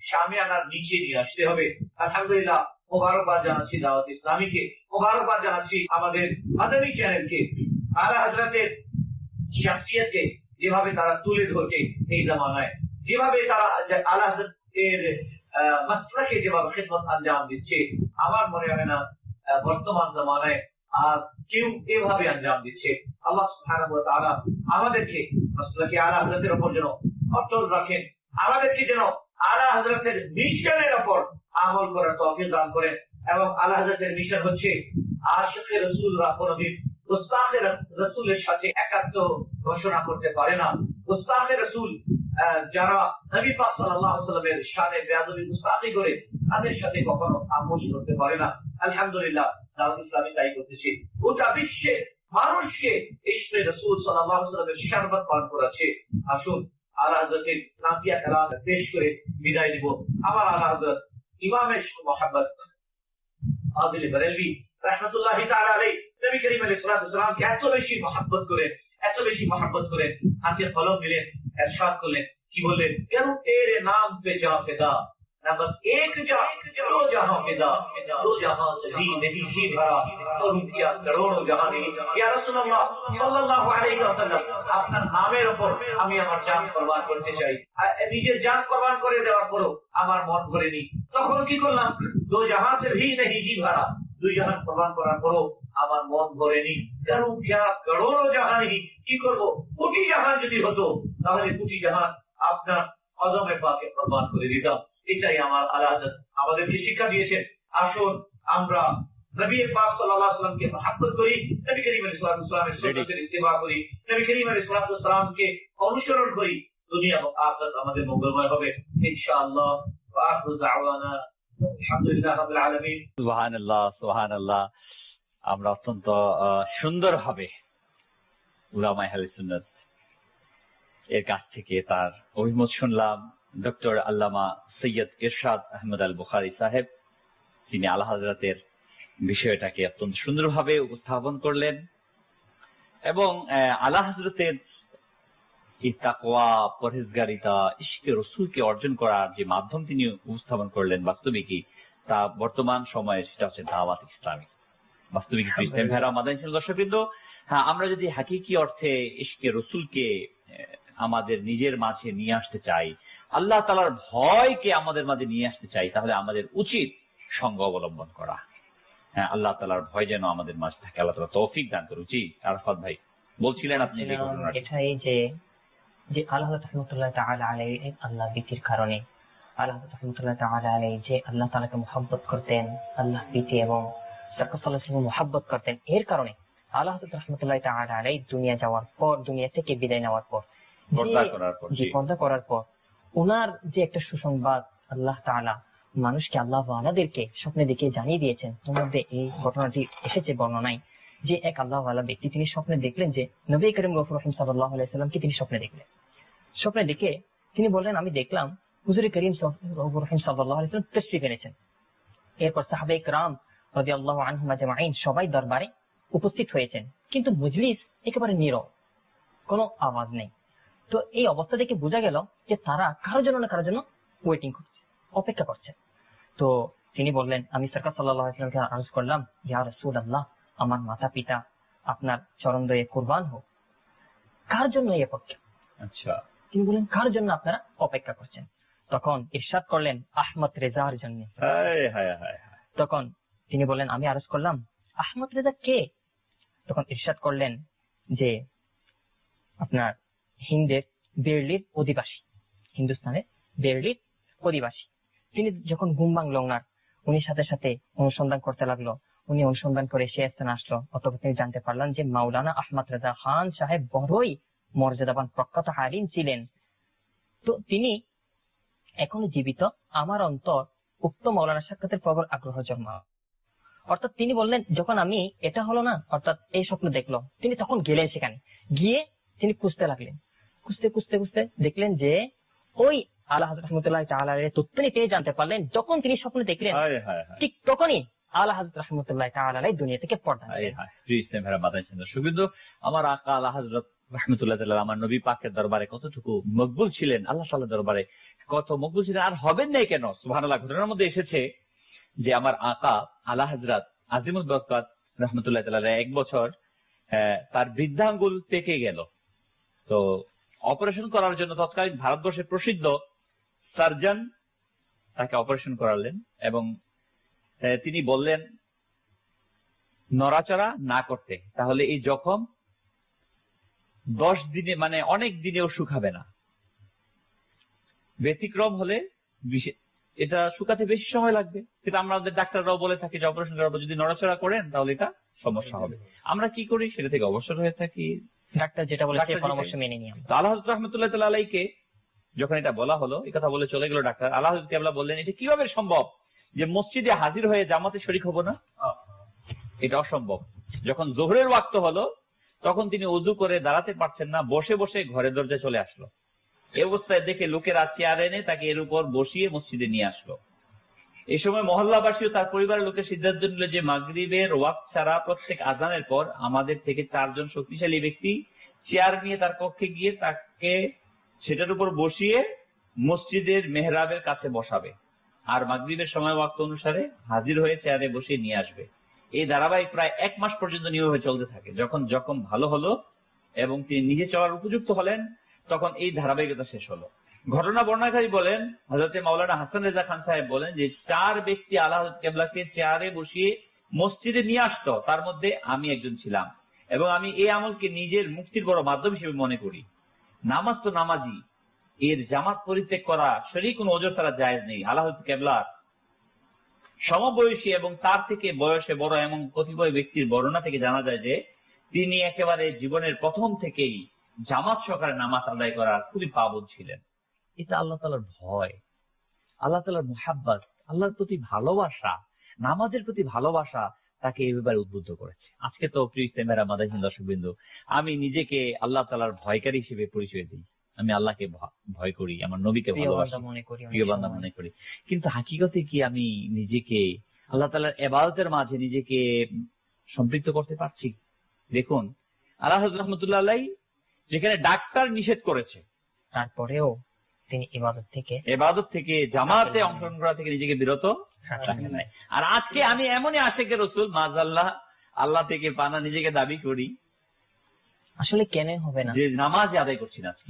শামিয়ানার নিচে নিয়ে আসতে হবে। আলহামদুলিল্লাহ, মোবারকবাদ জানাচ্ছি দাওয়াত ইসলামীকে, মোবারকবাদ জানাচ্ছি আমাদের মাদানী চ্যানেলকে, আলা হযরতের শাখসিয়তকে যেভাবে তারা তুলে ধরছে এই জামানায়, যেভাবে তারা আলা হযরতের মাসলাকে যেভাবে খিদমত আঞ্জাম দিচ্ছে, আমার মনে হয় না বর্তমান জামানায় আর কেউ এভাবে আঞ্জাম দিচ্ছে। আল্লাহ সুবহানাহু ওয়া তাআলা আমাদেরকে মাসলাকে আলা হযরতের উপর যেন অটল রাখেন, আমাদেরকে যেন আলা হযরতের মিশনের উপর আমল করার তৌফিক দান করেন। এবং আলা হযরতের মিশন হচ্ছে আশিকে রাসূলরা কোনদিন গুস্তাখে রাসূলের সাথে একাত্ম ঘোষণা করতে পারে না। গুস্তাখে রাসূল যারা নবী পাক সাল্লাল্লাহু আলাইহি ওয়াসাল্লামের শানে বেয়াদবি গুস্তাখি করে, তাদের সাথে কখনো আপোষ করতে পারে না। আলহামদুলিল্লাহ, দাওয়াত ইসলামী তাই করতেছে, গোটা বিশ্বে মানুষকে ইশকে রাসূল সাল্লাল্লাহু আলাইহি ওয়াসাল্লামের শরবত পান করাচ্ছে। আসুন আলা হযরতের নাফিয়া কালাম পেশ করে বিদায় নিব। আমার আলা হযরত ইমাম মুহাম্মদ আদিল বরেলভী রাহমাতুল্লাহি তাআলা আলাইহি নবী করিম আলাইহিস সালাতু ওয়াস সালাম কে এত বেশি মহব্বত করেন, এত বেশি মহব্বত করেন, হাতে কলম দিলেন, ইরশাদ করলেন, কি বললেন? কেন তেরে নাম পে যা ফিদা, না বস এক যা দো জাহাं ফিদা, দো জাহাं से भी नहीं जी भरा तो रुपया करोड़ों जहां नहीं। या রাসূলুল্লাহ সাল্লাল্লাহু আলাইহি ওয়াসাল্লাম, আপনার নামের উপর আমি আমার জান কুরবান করতে চাই। নিজের জান কুরবান করে দেওয়ার পরও আমার মন ভরেনি, তখন কি করলাম? দো জাহাं से भी नहीं जी भरा, দুই জাহান কুরবান করার পরও আমার মন ভরেনি। কেন क्या करोड़ों जहां नहीं, কি করব? কোটি জাহান যদি হতো তাহলে কোটি জাহান আপনার কদমে পাকে কুরবান করে দিতাম। এটাই আমার আলা হযরত আমাদেরকে শিক্ষা দিয়েছেন। আসুন আমরা নবী পাক সাল্লাল্লাহু আলাইহি ওয়াসাল্লামকে মহব্বত করি, নবী করিম আলাইহিস সালামের সুন্নতের ইত্তেবা করি, নবী করিম আলাইহিস সালামকে অনুসরণ করি। দুনিয়া ও আখিরাত আমাদের মঙ্গলময় হবে ইনশাআল্লাহ। ওয়া আখিরু দাওয়ানা আলহামদুলিল্লাহি রাব্বিল আলামিন। সুবহানাল্লাহ, সুবহানাল্লাহ। আমরা অত্যন্ত সুন্দরভাবে উলামায়ে আহলে সুন্নাত এর কাছ থেকে তার অভিমত শুনলাম। ডক্টর আল্লামা সৈয়দ ইরশাদ আহমদ আল বুখারী সাহেব, তিনি আলা হযরতের বিষয়টাকে অত্যন্ত সুন্দরভাবে উপস্থাপন করলেন এবং আলা হযরতের এই তাকওয়া, পরহেজগারিতা, ইশকে রাসূলকে অর্জন করার যে মাধ্যম তিনি উপস্থাপন করলেন বাস্তবিকই তা বর্তমান সময়ে সেটা হচ্ছে দাওয়াত ইসলামী। বাস্তবিক ইসলাম ভাইরা মাদানী দর্শকবৃন্দ, হ্যাঁ, আমরা যদি হাকিকি অর্থে ইশকে রাসূলকে আমাদের নিজের মাঝে নিয়ে আসতে চাই, আল্লাহ তাআলার ভয়কে আমাদের মাঝে নিয়ে আসতে চাই, তাহলে আমাদের উচিত সঙ্গ অবলম্বন করা। হ্যাঁ, আল্লাহ তাআলার ভয় যেন আমাদের মাঝে থাকে, আল্লাহ তাআলা তৌফিক দান করুন। জি আরাফাত ভাই বলছিলেন আপনি যে ঘটনাটা। এটাই যে যে আল্লাহ রাহমাতুল্লাহ তাআলা আলাইহি আল্লাহ ভীতির কারণে, আল্লাহ রাহমাতুল্লাহ তাআলা আলাইহি যে আল্লাহ তাআলাকে মুহাব্বত করতেন, আল্লাহ ভীতি এবং সাল্লাল্লাহু আলাইহি ওয়াসাল্লাম মুহাব্বত করতেন, এর কারণে আল্লাহ রাহমাতুল্লাহ তাআলা আলাইহি দুনিয়া যাওয়ার পর, দুনিয়া থেকে বিদায় নেওয়ার পর, পর্দা করার পর, জি পর্দা করার পর উনার যে একটা সুসংবাদ আল্লাহ তাআলা মানুষকে, আল্লাহ ওয়ালাদেরকে স্বপ্নে দেখে জানিয়ে দিয়েছেন। তোমার এই ঘটনাটি এসেছে বর্ণনায় যে এক আল্লাহ ওয়ালা ব্যক্তি তিনি স্বপ্নে দেখলেন যে নবী করিম গফুর রহিম সাল্লাল্লাহু আলাইহি ওয়াসাল্লামকে তিনি স্বপ্নে দেখলেন। স্বপ্নে দেখে তিনি বললেন, আমি দেখলাম হুজুর করিম গফুর রহিম সাল্লাল্লাহু আলাইহি ওয়াসাল্লাম তাশরীফ এনেছেন। এরপর সাহাবায়ে কিরাম রাদিয়াল্লাহু আনহুম আজমাইন সবাই দরবারে উপস্থিত হয়েছেন, কিন্তু মজলিস একেবারে নীরব, কোনো আওয়াজ নেই। তো এই অবস্থা দেখে বোঝা গেল যে তারা কারোর জন্য না কারোর জন্য ওয়েটিং করছে, অপেক্ষা করছে। তো তিনি বললেন, আমি সরকার সাল্লাল্লাহু আলাইহি ওয়াসাল্লামকে আরজ করলাম, ইয়া রাসূলুল্লাহ, আমার মাতা পিতা আপনার চরণ দয়ে কুরবান হোক, কার জন্য এই অপেক্ষা? আচ্ছা, তিনি বলেন, কার জন্য আপনারা অপেক্ষা করছেন? তখন ইরশাদ করলেন, আহমদ রেজার জন্য। তখন তিনি বলেন, আমি আরজ করলাম, আহমদ রেজা কে? তখন ইরশাদ করলেন যে আপনার হিন্দের বেরলির অধিবাসী, হিন্দুস্তানের বেরলির অধিবাসী। তিনি যখন ঘুম ভাঙল ওনার, উনি সাথে সাথে অনুসন্ধান করতে লাগলো। উনি অনুসন্ধান করে সে স্থানে আসলো। অতঃপর তিনি জানতে পারলেন যে মাওলানা আহমদ রেজা খান সাহেব বড়ই মর্যাদাবান প্রখ্যাত আলিম ছিলেন। তো তিনি এখনো জীবিত। আমার অন্তর উক্ত মাওলানা সাক্ষাতের প্রবল আগ্রহ জন্মা। অর্থাৎ তিনি বললেন, যখন আমি এটা হলো না, অর্থাৎ এই স্বপ্ন দেখলো, তিনি তখন গেলেন সেখানে, গিয়ে তিনি খুঁজতে লাগলেন। খুঁজতে খুঁজতে খুঁজতে দেখলেন যে ওই আলা হযরত রাহমাতুল্লাহি তাআলা আলাইহি তথ্য নিয়ে জানতে পারলেন, যখন তিনি স্বপ্ন দেখলেন ঠিক তখনই আলা হযরত রাহমাতুল্লাহি তাআলা আলাইহি দুনিয়া থেকে পর্দা দিলেন। আমার আকা আলা হযরত রাহমাতুল্লাহি তাআলা আমার নবী পাকের দরবারে কতটুকু মকবুল ছিলেন, আল্লাহ তাআলার দরবারে কত মকবুল ছিলেন, আর হবেন নাই কেন? সুবহানাল্লাহ। ঘটনার মধ্যে এসেছে যে আমার আকা আলা হযরত আজিমুল বরকত রাহমাতুল্লাহ তাআলা এক বছর তার বৃদ্ধাঙ্গুল পেকে গেল। তো অপারেশন করার জন্য তৎকালীন ভারতবর্ষের প্রসিদ্ধ সার্জন তাকে অপারেশন করালেন এবং তিনি বললেন নড়াচড়া না করতে, তাহলে এই জখম দশ দিনে মানে অনেক দিনেও শুকাবে না, ব্যতিক্রম হলে এটা শুকাতে বেশি সময় লাগবে। সেটা আমাদের ডাক্তাররাও বলে থাকে যে অপারেশন করার পর যদি নড়াচড়া করেন তাহলে এটা সমস্যা হবে। আমরা কি করি, সেটা থেকে অবসর হয়ে থাকি, ডাক্তার যেটা বলে সেই পরামর্শ মেনে নিই। আল্লাহ হযরত রাহমাতুল্লাহ তাআলা আলাইহিকে যখন এটা বলা হলো, এই কথা বলে চলে গেল ডাক্তার, আল্লাহ হযরত কেবলা বললেন এটা কিভাবে সম্ভব যে মসজিদে হাজির হয়ে জামাতে শরীক হব না? এটা অসম্ভব। যখন যোহরের ওয়াক্ত হলো তখন তিনি ওযু করে দাঁড়াতে পারছেন না, বসে বসে ঘরের দরজায় চলে আসলো। এই অবস্থায় দেখে লোকেরা চেয়ার এনে তাকে এর উপর বসিয়ে মসজিদে নিয়ে আসলো। এই সময় মহল্লাবাসী ও তার পরিবারের লোকের সিদ্ধান্ত নিল যে মাগরিবের ওয়াক্ত ছাড়া প্রত্যেক আজানের পর আমাদের থেকে চারজন শক্তিশালী ব্যক্তি চেয়ার নিয়ে তার কক্ষে গিয়ে তাকে সেটার উপর বসিয়ে মসজিদের মেহরাবের কাছে বসাবে, আর মাগরিবের সময় ওয়াক্ত অনুসারে হাজির হয়ে চেয়ারে বসিয়ে নিয়ে আসবে। এই ধারাবাহিক প্রায় এক মাস পর্যন্ত নিয়মে চলতে থাকে। যখন যখন ভালো হলো এবং তিনি নিজে চলার উপযুক্ত হলেন তখন এই ধারাবাহিকতা শেষ হলো। ঘটনা বর্ণনাকারী বলেন, হযরত মাওলানা হাসান রেজা খান সাহেব বলেন যে চার ব্যক্তি আলা হযরত কেবলাকে চেয়ারে বসিয়ে মসজিদে নিয়ে আসতো, তার মধ্যে আমি একজন ছিলাম এবং আমি এই আমলকে নিজের মুক্তির বড় মাধ্যম হিসেবে মনে করি। নামাজ তো নামাজি, এর জামাত পরিত্যাগ করা শরীর কোনো ওজর ছাড়া জায়েজ নেই। আলা হযরত কেবলার সমবয়সী এবং তার থেকে বয়সে বড় এমন কতিপয় ব্যক্তির বর্ণনা থেকে জানা যায় যে তিনি একেবারে জীবনের প্রথম থেকেই জামাত সহকারে নামাজ আদায় করার খুবই পাবন ছিলেন। এটা আল্লাহ তাআলার ভয়, আল্লাহ তাআলার মুহাব্বত, আল্লাহর প্রতি ভালোবাসা, নামাজের প্রতি ভালোবাসা তাকে এই ব্যাপারে উদ্বুদ্ধ করেছে। আজকে তো প্রিয় ইসলামের মাদাহিন দর্শকবৃন্দ, আমি নিজেকে আল্লাহ তাআলার ভয়কারী হিসেবে পরিচয় দিই। আমি আল্লাহকে ভয় করি, আমার নবীকে ভালোবাসি, প্রিয় বান্দা মনে করি, কিন্তু হাকিকতে কি আমি নিজেকে আল্লাহ তাআলার ইবাদতের মাঝে নিজেকে সম্পৃক্ত করতে পারছি? দেখুন আলা হযরত রাহমাতুল্লাহ আলাইহি যেখানে ডাক্তার নিষেধ করেছে তারপরেও তিনি ইবাদত থেকে ইবাদত থেকে জামাতে অংশগ্রহণ করা থেকে নিজেকে বিরত রাখেন নাই। আর আজকে আমি এমনই আশেকে রাসূল মাযাল্লাহ আল্লাহ থেকে পানা নিজেকে দাবি করি, আসলে কেন হবে না যে নামাজ আদায় করছি না।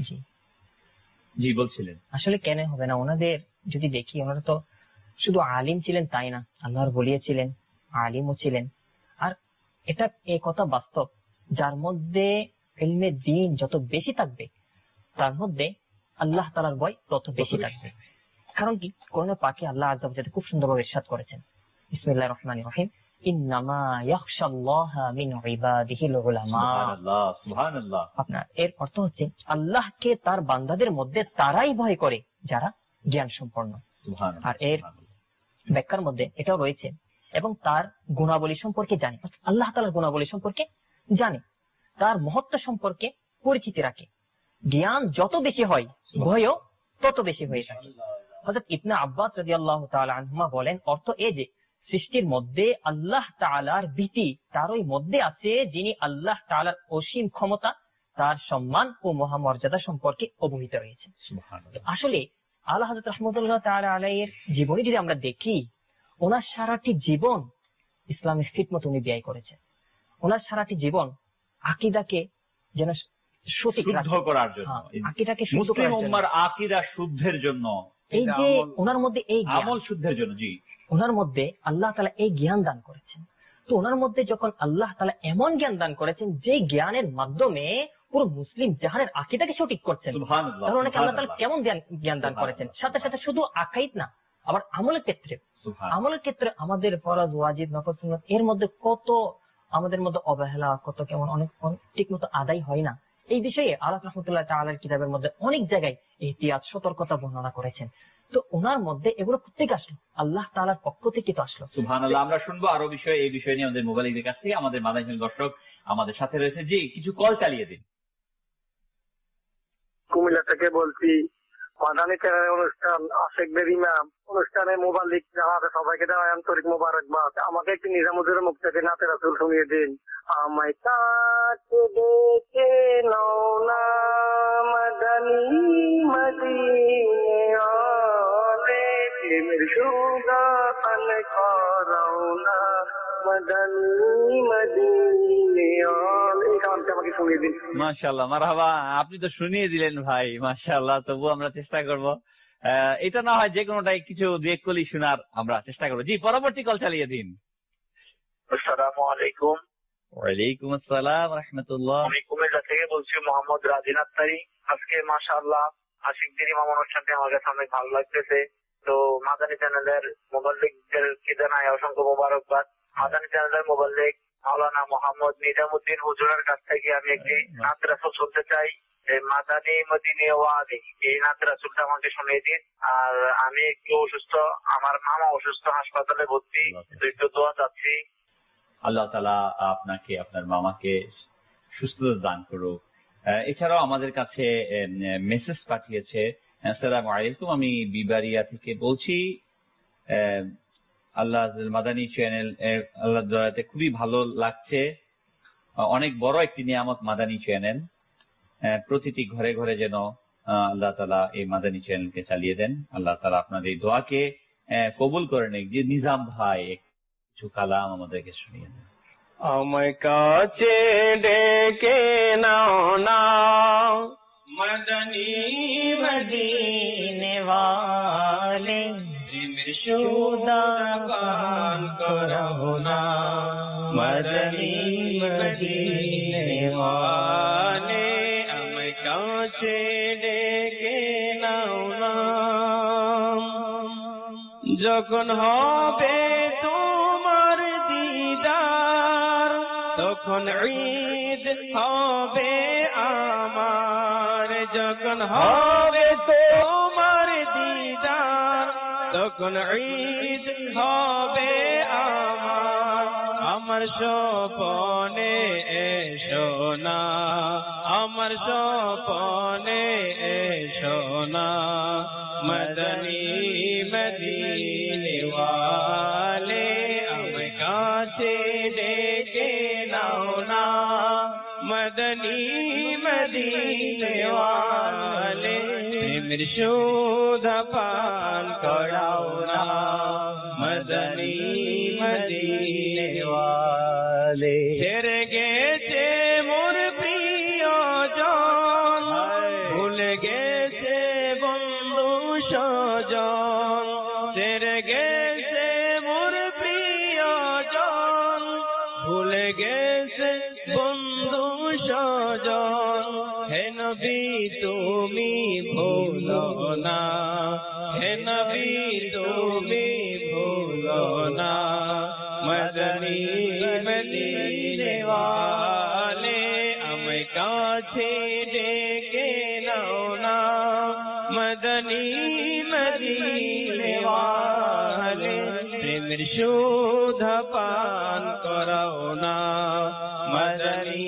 জি বলছিলেন, আসলে কেন হবে না? ওনাদের যদি দেখি, ওনারা তো শুধু আলিম ছিলেন তাই না, আল্লাহর ওলি ছিলেন, আলিমও ছিলেন। আর এটা এই কথা বাস্তব, যার মধ্যে ইলমে দ্বীন যত বেশি থাকবে তার মধ্যে আল্লাহ তাআলার ভয় তত বেশি থাকবে। কারণ কি, কোরআনে পাকে আল্লাহ আযজা ওয়া জাল্লা খুব সুন্দরভাবে ইরশাদ করেছেন, বিসমিল্লাহির রহমানির রহিম, ইন্নামা ইয়াখশাল্লাহা মিন ইবাদিহিল উলামা। সুবহানাল্লাহ, সুবহানাল্লাহ। আপনার এর অর্থ হচ্ছে আল্লাহকে তার বান্দাদের মধ্যে তারাই ভয় করে যারা জ্ঞান সম্পন্ন। আর এর ব্যাখ্যার মধ্যে এটাও রয়েছে, এবং তার গুণাবলী সম্পর্কে জানে, আল্লাহ তাআলার গুণাবলী সম্পর্কে জানে, তার মহত্ব সম্পর্কে পরিচিতি রাখে। জ্ঞান যত বেশি হয় ভয়ও তত বেশি হয়ে থাকে। হযরত ইবনে আব্বাস রাদিয়াল্লাহু তাআলা আনহুমা বলেন, অর্থ এই যে সৃষ্টির মধ্যে আল্লাহ তাআলার ভীতি তারই মধ্যে আছে যিনি আল্লাহ তাআলার অসীম ক্ষমতা, তার সম্মান ও মহামর্যাদা সম্পর্কে অবহিত রয়েছে। আসলে আলা হযরত রাহমাতুল্লাহ তাআলা আলাইহির জীবনী যদি আমরা দেখি, ওনার সারাটি জীবন ইসলামের খিদমত উনি ব্যয় করেছেন। ওনার সারাটি জীবন আকীদাকে যেন সঠিক শুদ্ধ করার জন্য, আকীদাকে শুদ্ধ করার জন্য, মুসলিম উম্মাহর আকীদা শুদ্ধের জন্য, এই যে ওনার মধ্যে এই আমল শুদ্ধের জন্য। জি, ওনার মধ্যে আল্লাহ তাআলা এই জ্ঞান দান করেছেন। তো ওনার মধ্যে যখন আল্লাহ তাআলা এমন জ্ঞান দান করেছেন যে জ্ঞানের মাধ্যমে পুরো মুসলিম জাহানের আকীদাকে সঠিক করছেন, তাহলে ওনাকে আল্লাহ তাআলা কেমন জ্ঞান দান করেছেন। সাথে সাথে শুধু আকাইদ না, আবার আমলের ক্ষেত্রে, আমলের ক্ষেত্রে আমাদের ফরজ, ওয়াজিব, নফল, সুন্নাত এর মধ্যে কত আমাদের মধ্যে অবহেলা, কত কেমন অনেক ঠিক মতো আদায় হয় না। এই বিষয়ে আল্লাহ রাহমাতুল্লাহ তাআলার কিতাবের মধ্যে অনেক জায়গায় ইহতিয়াত, সতর্কতা বর্ণনা করেছেন। তো ওনার মধ্যে এগুলো প্রত্যেক আসলো আল্লাহ তাআলার পক্ষ থেকে তো আসলো। সুবহানাল্লাহ। আমরা শুনবো আরো বিষয়, এই বিষয় নিয়ে আমাদের মোবাইলের কাছ থেকে। আমাদের মাদানী দর্শক আমাদের সাথে রয়েছে, জি কিছু কল চালিয়ে দিন। কুমিল্লা থেকে বলছি, মাদানী চ্যানেলের অনুষ্ঠান আশেকদের ইমাম অনুষ্ঠানে মোবাল্লিক যারা আছে সবাইকে দেওয়া আন্তরিক মোবারকবাদ। আমাকে একটি নিজামুদ্দিনের মুখ থেকে নাতে রাসূল শুনিয়ে দিন। আমায় কাছে দেখে নাও না মাদানী মদিনে শুনিয়ে দিন। মাশাআল্লাহ, মারহাবা। আপনি তো শুনিয়ে দিলেন ভাই, মাশাআল্লাহ। তবু আমরা চেষ্টা করব, এটা না হয় যে কোনোটাই কিছু দুই এক কলি শোনার আমরা চেষ্টা করবো। জি, পরবর্তী কল চালিয়ে দিন। আসসালামু আলাইকুম। ওয়ালাইকুম আসসালাম রাহমাতুল্লাহ। আমি কুমিল্লা থেকে বলছি, মোহাম্মদ রাজিন আত্তারি। আজকে মাশাআল্লাহ আশিকদের ইমাম অনুষ্ঠানটি আমার কাছে অনেক ভালো লাগতেছে। তো মাদানী চ্যানেলের মোবাল্লিকদেরকে জানাই অসংখ্য মোবারকবাদ। মাদানী চ্যানেলের মোবাল্লিক মাওলানা মোহাম্মদ নিজামুদ্দিন হুজুরের কাছ থেকে আমি একটি নাত রাসূল শুনতে চাই, মাদানী মদিনী ওয়ালি। এই নাত রাসূলটা আমাকে শুনিয়ে দিন। আর আমি একটু অসুস্থ, আমার মামা অসুস্থ, হাসপাতালে ভর্তি, তো একটু দোয়া চাচ্ছি। আল্লাহ তাআলা আপনাকে, আপনার মামাকে সুস্থতা দান করুক। এছাড়াও আমাদের কাছে মেসেজ পাঠিয়েছে। আসসালামু আলাইকুম, আমি বিবারিয়া থেকে বলছি। আল্লাহ মাদানী চ্যানেল আল্লাহ দয়াতে খুবই ভালো লাগছে। অনেক বড় একটি নিয়ামত মাদানী চ্যানেল। প্রতিটি ঘরে ঘরে যেন আল্লাহ তাআলা এই মাদানী চ্যানেলকে চালিয়ে দেন। আল্লাহ তাআলা আপনাদের এই দোয়াকে কবুল করে নেন। যে নিজাম ভাই কিছু কালাম আমাদেরকে শুনিয়ে দেন। আমায় কাছে ডেকে নাও না মদনী মদিনে ওয়ালে, মৃশুদা গান করো না মদনী মদিনে ওয়ালে। আমায় কাছে ডেকে নাও না, যখন হবে তোমার দিদার, তখন ঈদ হবে আমার। যখন হবে তোমার দিদার, তখন ঈদ হবে আমার। আমার স্বপনে এসো না, আমার স্বপনে এসো না মদনী মদিনে ওয়ালে। আমায় কাছে ডেকে নাও না মদনী মদিনে ওয়ালে, প্রেমের সুধ পান করাও না মদনী মদিনে ওয়ালে। ছেড়ে গেছে মোর প্রিয়জন, ভুলে গেছে বন্ধু স্বজন। ছেড়ে গেছে মোর প্রিয়জন, ভুলে গেছে বন্ধু স্বজন। হে নবী তুমি ভুলো না, হে নবী তুমি ভুলো না মদনী মদিনে ওয়ালে। আমায় কাছে ডেকে নাও না মদনী মদিনে ওয়ালে, প্রেমের সুধ পান করাও না মদনী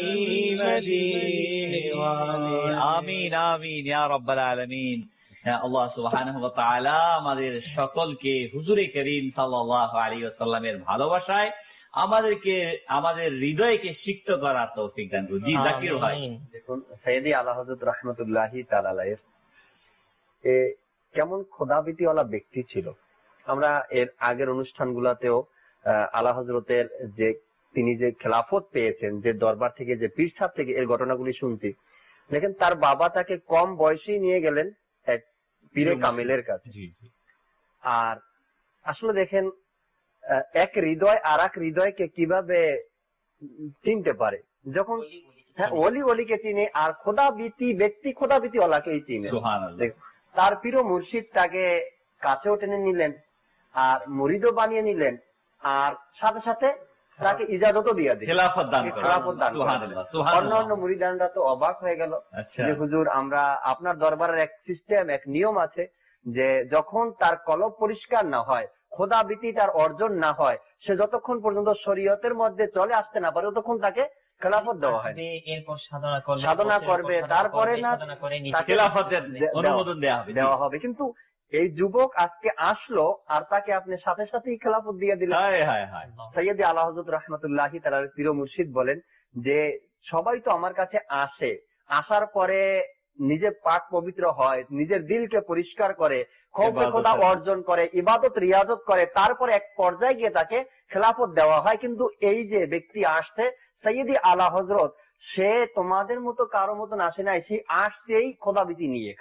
মদিনে ওয়ালে। আমিন আমিন ইয়া রাব্বাল আলামিন। আল্লাহ সুবহানাহু ওয়া তাআলা আমাদের সকলকে হুজুরে করিম সাল্লাল্লাহু আলাইহি ওয়াসাল্লামের ভালোবাসায় আমাদেরকে, আমাদের হৃদয়কে সিক্ত করার তৌফিক দান করুন। জি জাকির ভাই। দেখুন সাইয়েদি আলা হযরত রাহমাতুল্লাহি তাআলা আলাইহি এ কেমন খোদাবিতিওয়ালা ব্যক্তি ছিল। আমরা এর আগের অনুষ্ঠানগুলোতেও আলা হযরতের যে তিনি যে খেলাফত পেয়েছেন, যে দরবার থেকে, যে পীর সাহেব থেকে এর ঘটনাগুলি শুনছি। দেখেন তার বাবা তাকে কম বয়সেই নিয়ে গেলেন এক পীরে কামিলের কাছে। আর আসলে দেখেন এক হৃদয় আর এক হৃদয়কে কিভাবে চিনতে পারে। যখন হ্যাঁ ওলি ওলিকে চিনে, আর খোদাবিতি ব্যক্তি খোদাবিতি ওয়ালাকেই চিনে। তার পীর মুর্শিদ তাকে কাছেও টেনে নিলেন, আর মুরিদও বানিয়ে নিলেন, আর সাথে সাথে তাকে ইজাজতও দিয়ে দিলেন, খেলাফত দান করলেন। অন্য অন্য মুরিদানরা তো অবাক হয়ে গেল যে হুজুর আমরা আপনার দরবারের এক সিস্টেম, এক নিয়ম আছে যে যখন তার কলব পরিষ্কার না হয়, খোদাবিতি তার অর্জন না হয়, সে যতক্ষণ পর্যন্ত শরীয়তের মধ্যে চলে আসতে না পারে ততক্ষণ তাকে খেলাফত দেওয়া হয়। এরপর সাধনা করবে, সাধনা করবে, তারপরে না খেলাফতের অনুমোদন দেওয়া হবে। কিন্তু এই যুবক আজকে আসলো আর তাকে আপনি সাথে সাথেই খেলাফত দিয়ে দিলেন। সৈয়দে আলা হযরত রাহমাতুল্লাহি তাআলার পীর মুর্শিদ বলেন যে সবাই তো আমার কাছে আসে, আসার পরে নিজে পাক পবিত্র হয়, নিজের দিলকে পরিষ্কার করে, খৌফে খোদা অর্জন করে, ইবাদত রিয়াজত করে, তারপরে এক পর্যায়ে গিয়ে তাকে খেলাফত দেওয়া হয়। কিন্তু এই যে ব্যক্তি আসছে সৈয়দি আলা হযরত সে তোমাদের মতো কারো মতন আসে নাই, সে আসছেই খোদাবিতি নিয়ে,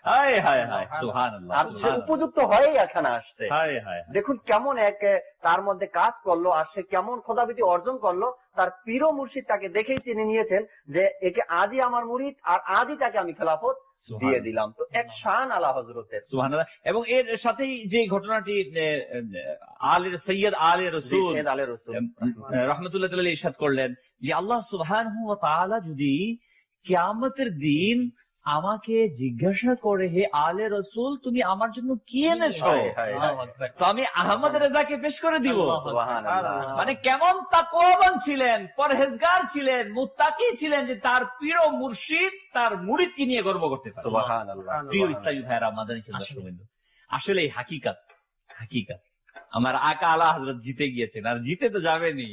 আর সে উপযুক্ত হয়েই এখানে আসছে। দেখুন কেমন এক তার মধ্যে কাজ করলো, আর সে কেমন খোদাবিতি অর্জন করলো। তার পীর মুর্শিদ তাকে দেখেই চিনে নিয়েছেন যে একে আজই আমার মুরিদ, আর আজই তাকে আমি খেলাফত দিয়ে দিলাম। তো এক শান আলা হযরতের। সুবহানাল্লাহ। এবং এর সাথেই যে ঘটনাটি আলে সৈয়দ আলে রাসূল রাহমাতুল্লাহ আলাইহি ইরশাদ করলেন যে আল্লাহ সুবহানাহু ওয়া তাআলা যদি কিয়ামতের দিন আমাকে জিজ্ঞাসা করে, হে আলে রাসূল তুমি আমার জন্য কি এনেছো, তো আমি আহমদ রেজাকে পেশ করে দিব। মানে কেমন তাকওয়াবান ছিলেন, পরহেজগার ছিলেন, মুত্তাকি ছিলেন, যে তার পীর ও মুর্শিদ তার মুরিদকে নিয়ে গর্ব করতে পারে। সুবহানাল্লাহ। প্রিয় ইসলামী ভাইরা, মাদানী দর্শকবৃন্দ, আসলে হাকিকত হাকিকত আমার আকা আলা হযরত জিতে গিয়েছেন, আর জিতে তো যাবেনি।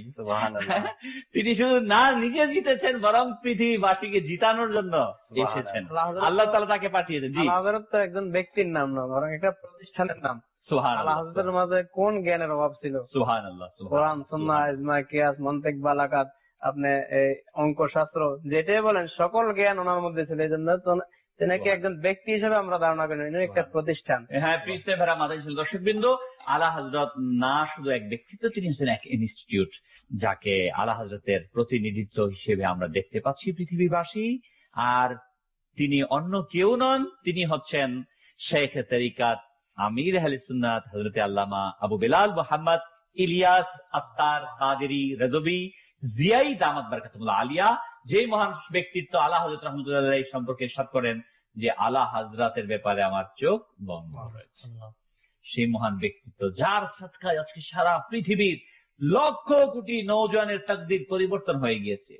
তিনি শুধু না নিজে জিতেছেন, বরং পৃথিবীবাসীকে জিতানোর জন্য এসেছেন। আল্লাহ তাআলা তাকে পাঠিয়েছেন। জি, হযরত তো একজন ব্যক্তির নাম না, বরং একটা প্রতিষ্ঠানের নাম। সুবহানাল্লাহ। হযরতের মাঝে কোন জ্ঞানের অভাব ছিল! সুবহানাল্লাহ। কোরআন, সুন্নাহ, ইজমা, কিয়াস, মন্তিক, বালাগাত, আপনি অঙ্ক শাস্ত্র যেটাই বলেন, সকল জ্ঞান ওনার মধ্যে ছিল। এই জন্য নাকি একজন ব্যক্তি হিসেবে আমরা ধারণা করি, একটা প্রতিষ্ঠান। হ্যাঁ, প্রিয় ভাইরা, মাদানী দর্শকবৃন্দ, আলা হযরত না শুধু এক ব্যক্তিত্ব, তিনি হচ্ছেন এক ইনস্টিটিউট, যাকে আলা হযরতের প্রতিনিধিত্ব হিসেবে আমরা দেখতে পাচ্ছি পৃথিবীবাসী। আর তিনি অন্য কেউ নন, তিনি হচ্ছেন শেখ তরিকাত আমির আহলে সুন্নাত হযরত আল্লামা আবু বেলাল মুহাম্মদ ইলিয়াস আত্তার কাদেরী রেজভী জিয়াই দামাত বারাকাতুল্লাহ আলিয়া, যে মহান ব্যক্তিত্ব আলা হযরত রাহমাতুল্লাহ আলাইহি সম্পর্কে ইরশাদ করেন যে আলা হযরতের ব্যাপারে আমার চোখ বন্ধ রয়েছে। সেই মহান ব্যক্তিত্ব, যার সাদকায় আজকে সারা পৃথিবীর লক্ষ কোটি নওজোয়ানের তাকদীর পরিবর্তন হয়ে গিয়েছে।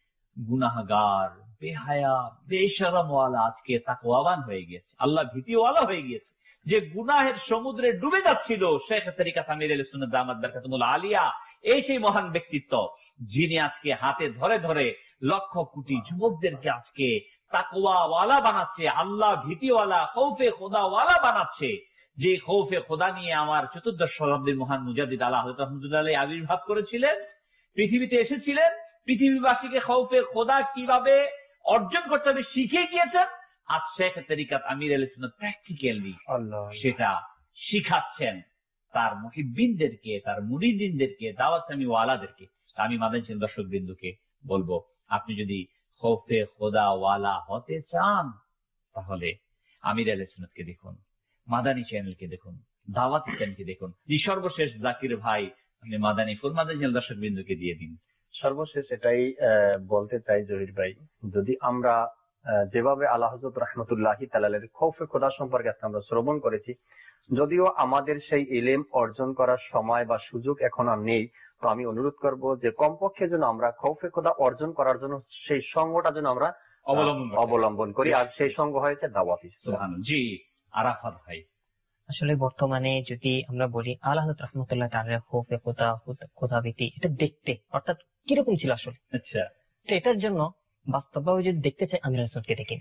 গুনাহগার, বেহায়া, বেশরমওয়ালা আজকে তাকওয়াবান হয়ে গিয়েছে, আল্লাহ ভীতিওয়ালা হয়ে গিয়েছে। যে গুনাহের সমুদ্রে ডুবে যাচ্ছিল, শেখ তরিকাত আমির আহলে সুন্নাত দামাত বারাকাতুল্লাহ আলিয়া, এই সেই মহান ব্যক্তিত্ব, যিনি আজকে হাতে ধরে ধরে লক্ষ কোটি যুবকদেরকে আজকে তাকওয়াওয়ালা বানাচ্ছে, আল্লাহ ভীতিওয়ালা, খৌফে খোদাওয়ালা বানাচ্ছে। যে খৌফে খোদা নিয়ে আমার চতুর্দশ শতাব্দীর মহান মুজাদ্দিদ আলা হযরত রাহমাতুল্লাহ আলাইহি আবির্ভাব করেছিলেন, পৃথিবীতে এসেছিলেন, পৃথিবীবাসীকে খৌফে খোদা কিভাবে অর্জন করতে হবে শিখিয়ে গিয়েছেন। আজ শেখ তরিকাত আমির আহলে সুন্নাত প্র্যাকটিক্যালি সেটা শিখাচ্ছেন তার মুহিব্বিনদেরকে, তার মুরিদিনদেরকে, দাওয়াতকামী ওয়ালাদেরকে। আমি মাদানী দর্শক বিন্দুকে বলবো, আপনি যদি খৌফে খোদা ওয়ালা হতে চান, তাহলে আমির আহলে সুন্নাতকে দেখুন, মাদানী চ্যানেলকে দেখুন, দাওয়াতি চ্যানেলকে দেখুন। যে সর্বশেষ জাকির ভাই, আপনি মাদানী ফুল মাদানী চ্যানেল দর্শক বিন্দুকে দিয়ে দিন। সর্বশেষ এটাই বলতে চাই জহির ভাই, যদি আমরা যেভাবে আলা হযরত রাহমাতুল্লাহি তাআলা খৌফে খোদা সম্পর্কে আমরা শ্রবণ করেছি, যদিও আমাদের সেই ইলম অর্জন করার সময় বা সুযোগ এখন আর নেই, তো আমি অনুরোধ করব যে কমপক্ষে যেন আমরা খৌফে খোদা অর্জন করার জন্য সেই সঙ্গটা যেন আমরা অবলম্বন করি, আর সেই সঙ্গ হয়েছে দাওয়াতি। জি, আরাফাত ভাই, আসলে বর্তমানে যদি আমরা বলি আলা হযরত রাহমাতুল্লাহ তাআলা খৌফে খোদা, খোদাভীতি, এটা দেখতে অর্থাৎ কিরকম ছিল আসলে। আচ্ছা, তো এটার জন্য বাস্তবভাবে যদি দেখতে চাই আমির আহলে সুন্নাতকে দেখে,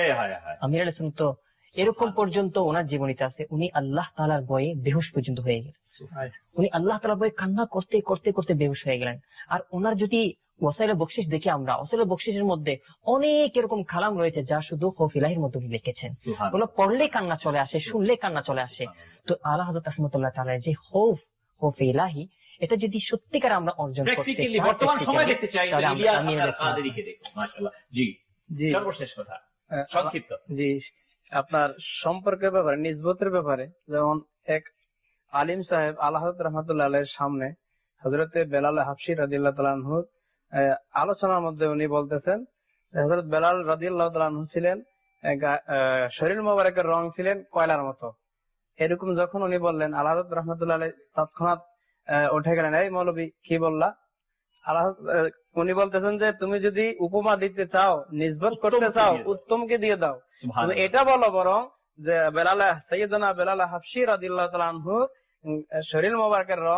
আমির আহলে সুন্নাত তো এরকম পর্যন্ত ওনার জীবনীতে আছে, উনি আল্লাহ তাআলার ভয়ে বেহুশ পর্যন্ত হয়ে গেলেন। উনি আল্লাহ তাআলার ভয়ে কান্না করতে করতে করতে বেহুশ হয়ে গেলেন। আর ওনার যদি ওয়াসাইলে বকশিশ দেখি আমরা, ওয়াসাইলে বকশিশের মধ্যে অনেক এরকম কালাম রয়েছে যা শুধু খৌফ ইলাহির মধ্যে উনি লিখেছেন। ওগুলো পড়লে কান্না চলে আসে, শুনলে কান্না চলে আসে। তো আলা হযরত রাহমাতুল্লাহ তাআলা যে খৌফ খৌফ ইলাহি, এটা যদি সত্যিকার আমরা অর্জন করতে চাই, বর্তমান সময় দেখতে চাই, তাহলে আমরা আমির কাদেরীকে দেখব। মাশাআল্লাহ। জি জি, সর্বশেষ কথা সংক্ষিপ্ত। জি, আপনার সম্পর্কের ব্যাপারে, নিসবতের ব্যাপারে, যেমন এক আলিম সাহেব আলা হযরত রাহমাতুল্লাহ আলাইহির সামনে হযরতে বেলাল হাবশী রাদিয়াল্লাহু তাআলা আনহু আলোচনার মধ্যে উনি বলতেছেন, হযরত বেলাল রাদিয়াল্লাহু তাআলা আনহু ছিলেন, শরীর মোবারকের রং ছিলেন কয়লার মতো। এরকম যখন উনি বললেন, আলা হযরত রাহমাতুল্লাহ আলাইহি তৎক্ষণাৎ উঠে গেলেন, এই মৌলবী কি বললা? আলা উনি বলতেছেন যে তুমি যদি উপমা দিতে চাও, নিসবত করতে চাও, উত্তমকে দিয়ে দাও। এটা বলো বরং যে বেলাল সাইয়েদনা বেলাল হাবশী রাদিয়াল্লাহু তাআলা আনহু শরীর মোবারকের রং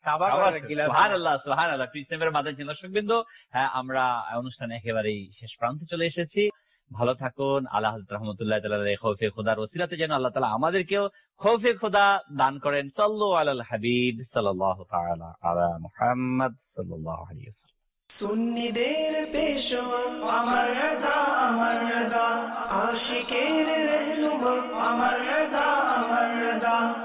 আমরা অনুষ্ঠানে একেবারেই শেষ প্রান্তে চলে এসেছি। ভালো থাকুন। আলা হযরত রাহমাতুল্লাহি তাআলা খৌফে খোদার ওসিলাতে যেন আল্লাহ তাআলা আমাদেরকেও খৌফে খোদা দান করেন। সাল্লু আলাল হাবিব সাল্লাল্লাহু তাআলা আলা মুহাম্মদ সাল্লাল্লাহু আলাইহি ওয়াসাল্লাম। সুন্নিদের পেশোয়া আমার রাজা আমার রাজা, আশিকের রহনুমা আমার রাজা আমার রাজা,